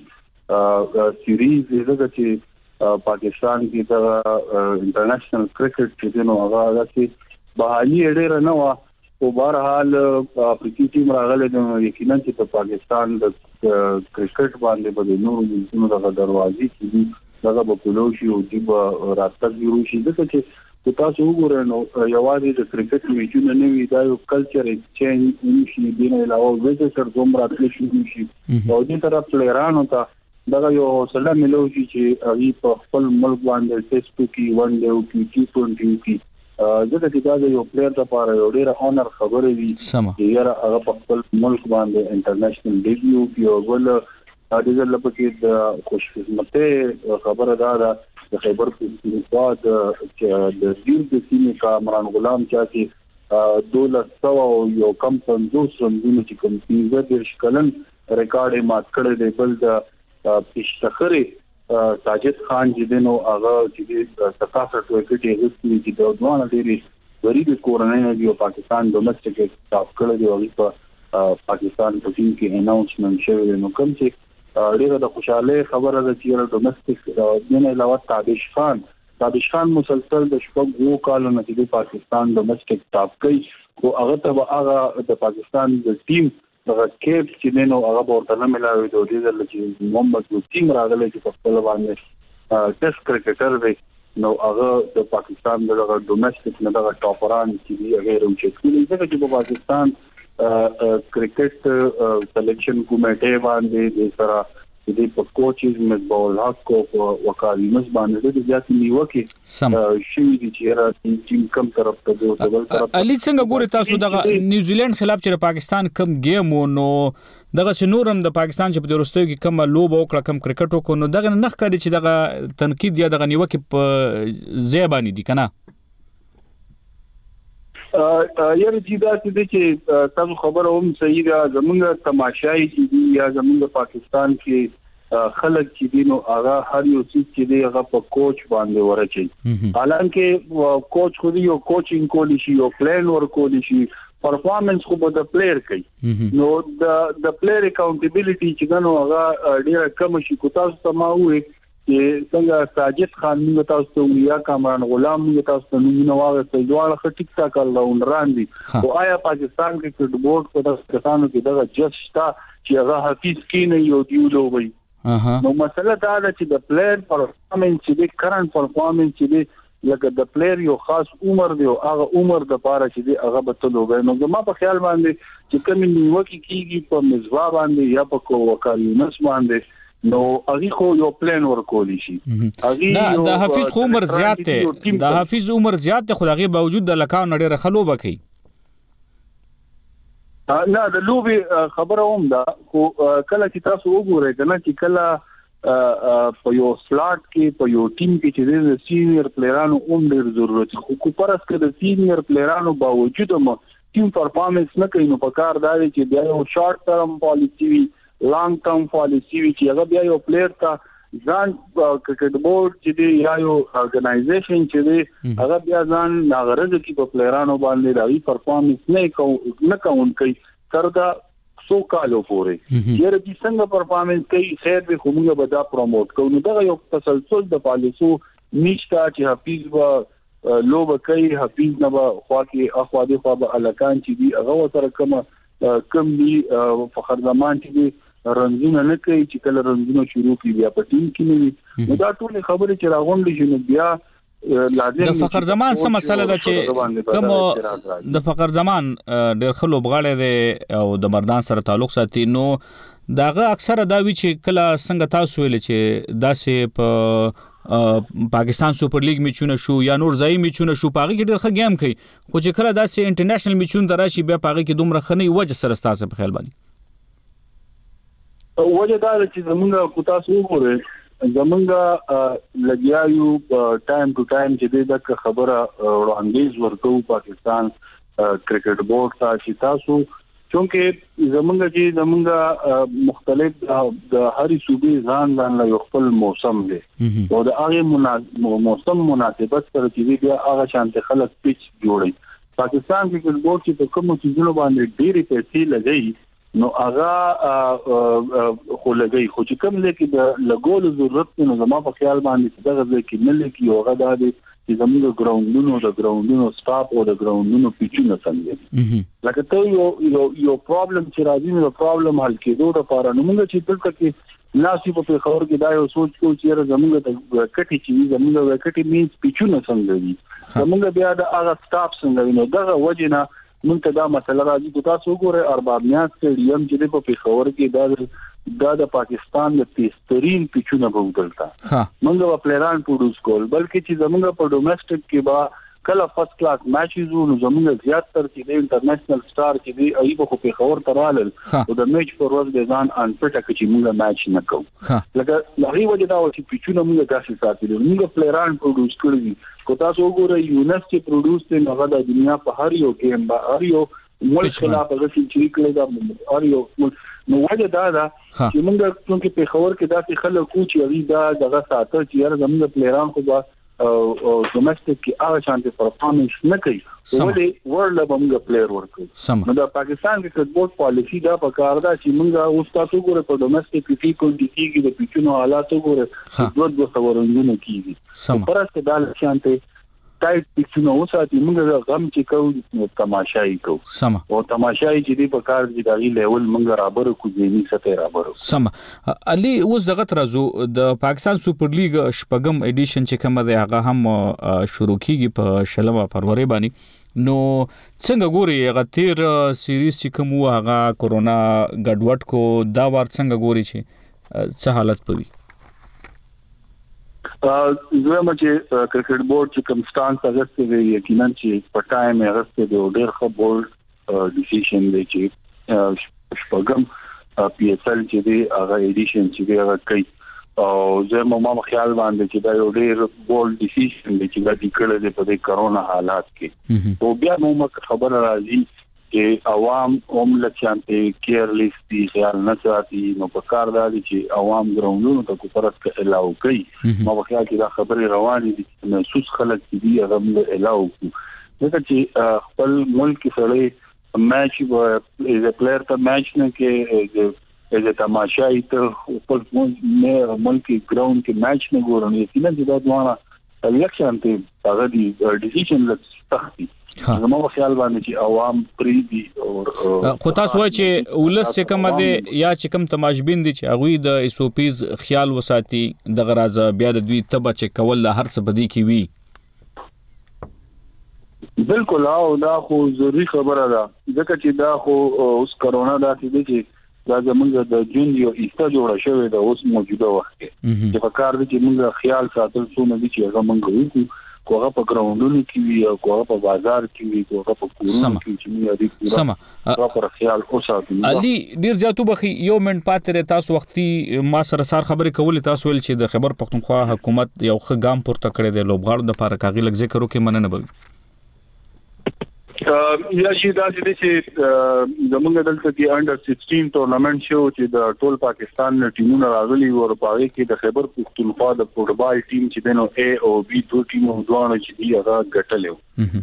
سیریز دی چې پاکستان کې دا انټرنیشنل کرکټ چې نو هغه چې بحالي ډېر نه و او بهر حال افریقي ټیم راغلی دی. یقینا چې په پاکستان د کرکټ باندې به نور نور د دروازې کې دغه په پلوشي او دی په راستګ وروشي د چې تاسو وګورئ نو یوازې د کرکټ میچونه نه وي دا یو کلچر ایکسچینج نشي دی نه علاوه ویزټر دوم راتلی شي او دې طرف پلیرانو ته دا یو حوصله ملوي چې هغه په خپل ملک باندې ټیسټ کې ون ډے او کې ټي ټوئنټي کې ځکه چې دا یو پلیئر لپاره یو ډېر اونر خبره وي چې یاره هغه په خپل ملک باندې انټرنیشنل ډیبیو کې او ول د دې لپاره د خوشقسمته خبره ده د خیبر پختونخوا د د دیر د سیمې کامران غلام چې دولت سو یو کم پنځوس رنونه چې کوم پنځه د شکلن ریکارډ یې مات کړی دی. بل د پیشتخره ساجد خان چې دنو هغه چې ستاسو وکټ یې چې د دوه ډېری غریب کورنۍ دی او پاکستان ډومېسټک ټاپ کړی دی او په پاکستان په ټیم کې اناونسمنت شوی نو کوم چې ډیره د خوشاله خبره ده چې ډومېسټک دنه علاوه تابش خان تابش خان مسلسل د شپږ وو کالو نه د پاکستان ډومېسټک ټاپ کوي او هغه ته هغه د پاکستان د ټیم دغه کېپ چې نو هغه ورته نه ملاوي د دې ځل چې محمد ټیم راغلی چې په خپل باندې ټیسټ کرکټر دی نو هغه د پاکستان دغه ډومېسټک نه دغه ټاپران چې دی هغه روچې کړي ځکه چې په پاکستان کرکټ سلیکشن کمیټه باندې د سره د په کوچز مصباح الحق او وکالي مزبانه د ځات نیوکه شي چې را ټیم کم طرف ته دی او بل طرف علي څنګه ګوري تاسو دغه نیوزیلند خلاف چې پاکستان کم گیم نو دغه سنورم د پاکستان چې په درستوي کې کم لوب او کم کرکټ وکړو نو دغه نخ کړي چې دغه تنقید یا دغه نیوکه په زیبانی دي کنه یاره چې دا چې تاسو خبر هم صحیح ده زمونږ تماشای چې یا زمونږ پاکستان کې خلک چې دینو هغه هر یو څه چې دی هغه په کوچ باندې ورچي حالانکه کوچ خو دی یو کوچینګ کولی شي یو پلان ور کولی شي پرفارمنس خو به د پلیئر کوي نو د د پلیئر اکاونټیبিলিټي چې ګنو هغه ډیره کم شي کو تاسو ته ما وې چې څنګه ساجد خان موږ تاسو ته یا کامران غلام موږ تاسو ته نو واغ ته جوړه خټیک تا کړل راندي او آیا پاکستان کې کرکټ بورډ په دغه کسانو کې دغه جج شتا چې هغه حفیظ کینه یو دیولو وي نو مسله دا ده چې د پلیئر پرفارمنس چې د کرنٹ پرفارمنس چې دی لکه د پلیئر یو خاص عمر دی او هغه عمر د پاره چې دی هغه به تلوږي نو زما په خیال باندې چې کوم نیوکه کیږي په مزوا باندې یا په کو وکالینس باندې نو هغه خو یو پلان ورکولی شي نه د حافظ عمر زیات دی د حافظ عمر زیات دی خو هغه باوجود د لکاو نړۍ رخلو بکی نه د لوبي خبره هم ده خو کله چې تاسو وګورئ کنه چې کله په یو سلاټ کې په یو ټیم کې چې د سینیئر پلیرانو هم ډیر ضرورت خو کو پرس کې د سینیئر پلیرانو باوجود هم ټیم پرفارمنس نه کوي نو په کار دی چې بیا یو شارټ ټرم پالیسی وي لانګ ټرم پالیسی وی چې هغه بیا یو پلیئر ته ځان کرکټ بورډ چې دی یا یو ارګنایزیشن چې دی هغه بیا ځان ناغرض کې په پلیئرانو باندې راوي پرفارمنس نه کو نه کوون کوي تر دا سو کالو پورې یره چې څنګه پرفارمنس کوي خیر به کومه به دا پروموټ کوو نو دا یو تسلسل د پالیسو نشته چې حفیظ و لوب کوي حفیظ نه به خوا کې اخوا دي خوا به الکان چې دی هغه سره کوم کم دی فخر زمان چې دی رنځونه نه کوي چې کله رنځونه شروع کی بیا په ټیم کې نه وي دا ټول خبرې چې راغونډې شي نو بیا لازم د فخر زمان څه مسله ده چې کوم د فخر زمان ډېر خلو بغاړې ده او د مردان سره تعلق ساتي نو داغه اکثره دا وی چې کله څنګه تاسو ویل چې داسې په پاکستان سپر لیګ میچونه شو یا نور ځای میچونه شو پاغي کې ډېر ښه گیم کوي خو چې کله داسې انټرنیشنل میچون دراشي بیا پاغي کې دومره خني وجه سره تاسو په خیال باندې وجه دا چې زمونږ کو تاسو وګورئ زمونږ لګیایو ټایم ټو ټایم چې د خبره وړاندیز ورکو پاکستان کرکټ بورډ ته چې تاسو چونکه زمونږ چې زمونږ مختلف د هرې صوبې ځان ځان له خپل موسم دی او د هغه موسم مناسبت سره چې بیا هغه شانته خلک پیچ جوړي پاکستان کرکټ بورډ چې په کوم چیزونو باندې ډېری پیسې لګي نو هغه خو لګي خو چې کوم لکه د لګول ضرورت نو زما په خیال باندې دغه ځکه نه لکه یو هغه د چې زموږ ګراوندونو د ګراوندونو سټاپ او د ګراوندونو پیچونه څنګه لکه ته یو یو یو پرابلم چې راځي نو پرابلم حل کېدو لپاره نو موږ چې دلته کې ناسي په خبر کې دا یو سوچ کوو چې زموږ د کټي چې زموږ د کټي مینس پیچونه څنګه دي زموږ بیا د هغه سټاپ څنګه نو دغه وجنه مونږ دا مسله راځي چې تاسو وګورئ ارباب نیاز سټیډیم چې په پیښور کې دا دا د پاکستان د تیسترین پیچونه به ودلتا مونږ په پلیران پروډوس کول بلکې چې زمونږ په ډومېسټک کې با کله فرست کلاس میچز نو زمونږ زیات تر چې د انټرنیشنل سٹار چې دی ایبه په پیښور ترالل او د میچ پر ورځ د ځان ان پټه کې مونږ میچ نه کوو لکه لغوی وجه دا چې پیچونه مونږ داسې ساتلو مونږ پلیران پروډوس کړی کو تاسو وګورئ یونس چې پروډوس ته هغه د دنیا په هر یو گیم با هر یو ملک خلاف هغه چې کړی دا هر یو نو وجه دا دا چې موږ څنګه په خبر کې داسې خلک کوچ یوي دا دغه ساتل چې زموږ پلیران خو با او ډومېسټک کې هغه شانتي پرفارمنس نه کوي ولې ورلد موږ پلیئر ورکو نو د پاکستان کې کرکټ بورډ پالیسی دا په کار ده چې موږ اوس تاسو ګوره په ډومېسټک کې ټي کوم دي کې د پیچونو حالات ګوره دوه دوه خبرونه کیږي پرسته دا شانتي ټایټ پیچونه اوساتي موږ غم چې کوو تماشای کوو سم او تماشای چې دی په کار دي دغه لیول موږ رابر کو ځینی سته رابر سم علي اوس دغه ترازو د پاکستان سپر لیګ شپږم ایډیشن چې کومه ده هغه هم شروع کیږي په شلمه فروری باندې نو څنګه ګوري هغه تیر سیریز چې کوم هغه کورونا ګډوډ کو دا ور څنګه ګوري چې څه حالت پوي زما چې کرکټ بورډ چې کوم سټانس اغسته دی یقینا چې په ټایم اغسته دی ډېر ښه بورډ ډیسیژن دی چې شپږم پی ایس ال چې دی هغه ایډیشن چې دی هغه کوي او زما ما خیال باندې چې دا یو ډېر بورډ ډیسیژن دی چې دا د کړه د په کرونا حالات کې او بیا نو مخ خبر راځي چې عوام هم لچانته کیرلیس دي خیال نه ساتي نو په کار دی چې عوام ګراوندونو ته کوپرات کې الاو کوي ما وکړه چې دا خبره روانه دي چې محسوس خلک دي هغه موږ الاو کوو ځکه چې خپل ملک سره میچ از ا پلیئر ته میچ نه کې از ا تماشای ته خپل ملک ګراوند کې میچ نه ګورم یقینا چې دا دوه الیکشن ته هغه دی ډیسیژن لږ زما په خیال باندې چې عوام پری دي او خو تاسو وایي چې ولس چې کوم دي یا چې کوم تماشبین دي چې هغه د ایس او پیز خیال وساتي د غراز بیا د دوی تبع چې کول هر څه بدی کی وی بالکل او دا خو ضروري خبره ده ځکه چې دا خو اوس کرونا دا چې دا زمونږ د جون یو ایسته جوړه شوې ده اوس موجوده وخت کې چې په کار دي چې موږ خیال ساتل څو نه دي چې هغه موږ وکړو کوغه په ګراوندونو کې وي او کوغه په بازار کې وي کوغه په کورونو کې چې موږ دې پورا پر خیال اوساتو علي ډیر زیاتو بخي یو منټ پاتره تاسو وختي ما سره سار خبرې کولې تاسو ول چې د خبر پښتونخوا حکومت یو ښه ګام پورته کړی دی لوبغاړو د لپاره کاغي لږ ذکر وکړي مننه به یا شي دا چې زمونږ دلته کې انډر سixteen ټورنمنت شو چې د ټول پاکستان ټیمونو راغلي او په هغه کې د خیبر پختونخوا د فوټبال ټیم چې دنو A او B دوه ټیمونو دوه چې دی هغه ګټلو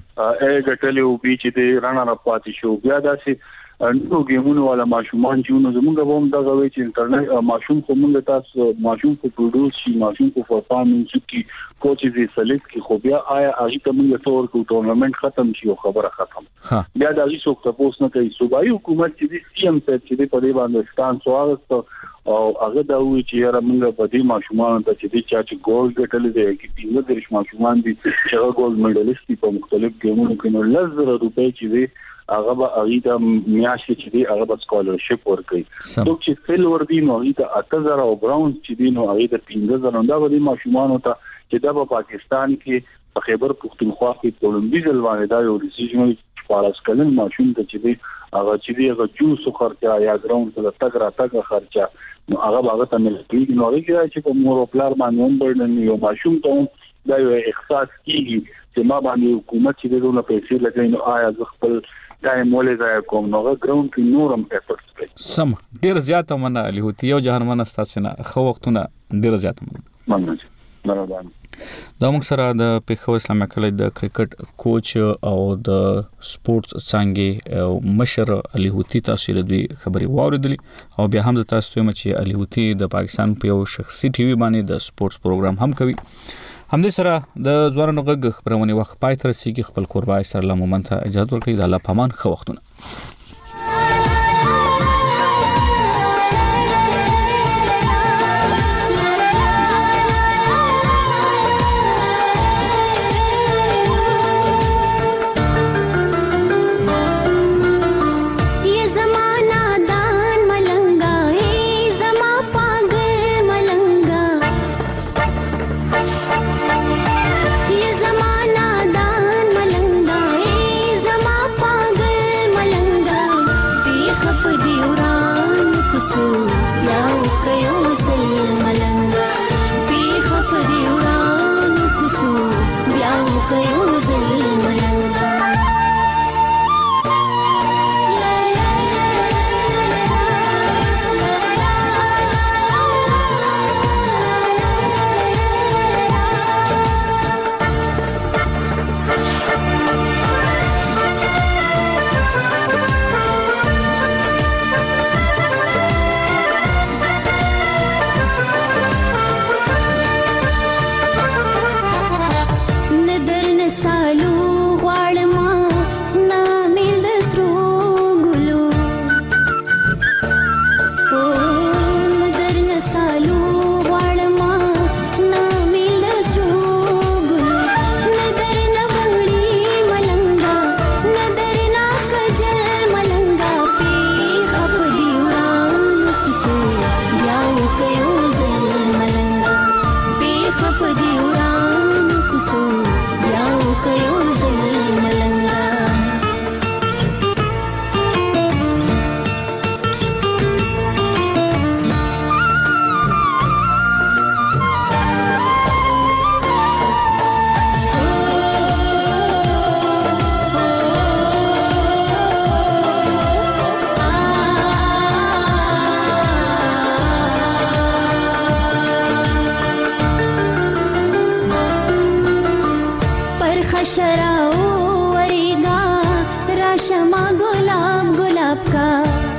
A ګټلو B چې دی رانر اپ پاتې شو بیا داسې نو ګیمونو والا ماشومان چې نو زمونږ به هم دا غوي چې انټرنیټ ماشوم کومه تاسو ماشوم په پروډوس شي ماشوم په پرفارمنس کې کوچز یې سلیکټ کې خو بیا آیا هغه ته موږ تور کو ټورنمنت ختم شي او خبره ختم بیا دا هیڅ څوک تاسو نه کوي صوبایي حکومت چې سی ام ته چې په دې باندې ستان سوالست او هغه دا وی چې یاره موږ په دې ماشومان ته چې چا چې ګول ګټل دي کې پیله درش ماشومان دي چې هغه ګول میډالست په مختلف ګیمونو کې نو لزر روپۍ چې هغه به هغه د میاشتې چې دی هغه به سکالرشپ ورکړي څوک چې سیلور دي نو هغه د اته زره او براونز چې دي نو هغه د پنځه زره دا به ماشومان ته چې د پاکستان کې په خیبر پختونخوا کې کولمبي ځلوانه دا یو ډیسیژن پارس کلن ماشوم ته چې دی هغه چې دی هغه جوس خرچه یا ګراوند ته تګ را تګ خرچه نو هغه هغه ته ملي نو هغه چې په مور او پلار باندې هم برن یو ماشوم ته دا یو احساس کیږي چې ما باندې حکومت چې دونه پیسې لګوي نو آیا ځ خپل ټایم ولې ځای کوم نو ګراوند کې نورم افورټس کوي سم ډیر زیاته منه علي هوتی یو جهان منه تاسو نه خو وختونه ډیر زیاته منه مننه مهرباني دا موږ سره د پیښور اسلامي کالج د کرکټ کوچ او د سپورتس څنګه مشر علي هوتی تاسو له دوی خبري واوریدلې او بیا هم تاسو ته چې علي هوتی د پاکستان په یو شخصي ټي وي باندې د سپورتس پروګرام هم کوي همدې سره د ځوانانو غږ خبرونه وخت پای تر سیګي خپل قربای سره لمومنت اجازه ورکړي د الله پامان خو وختونه Malanga खशरा वरीगा राशमा गुलाब गुलाब का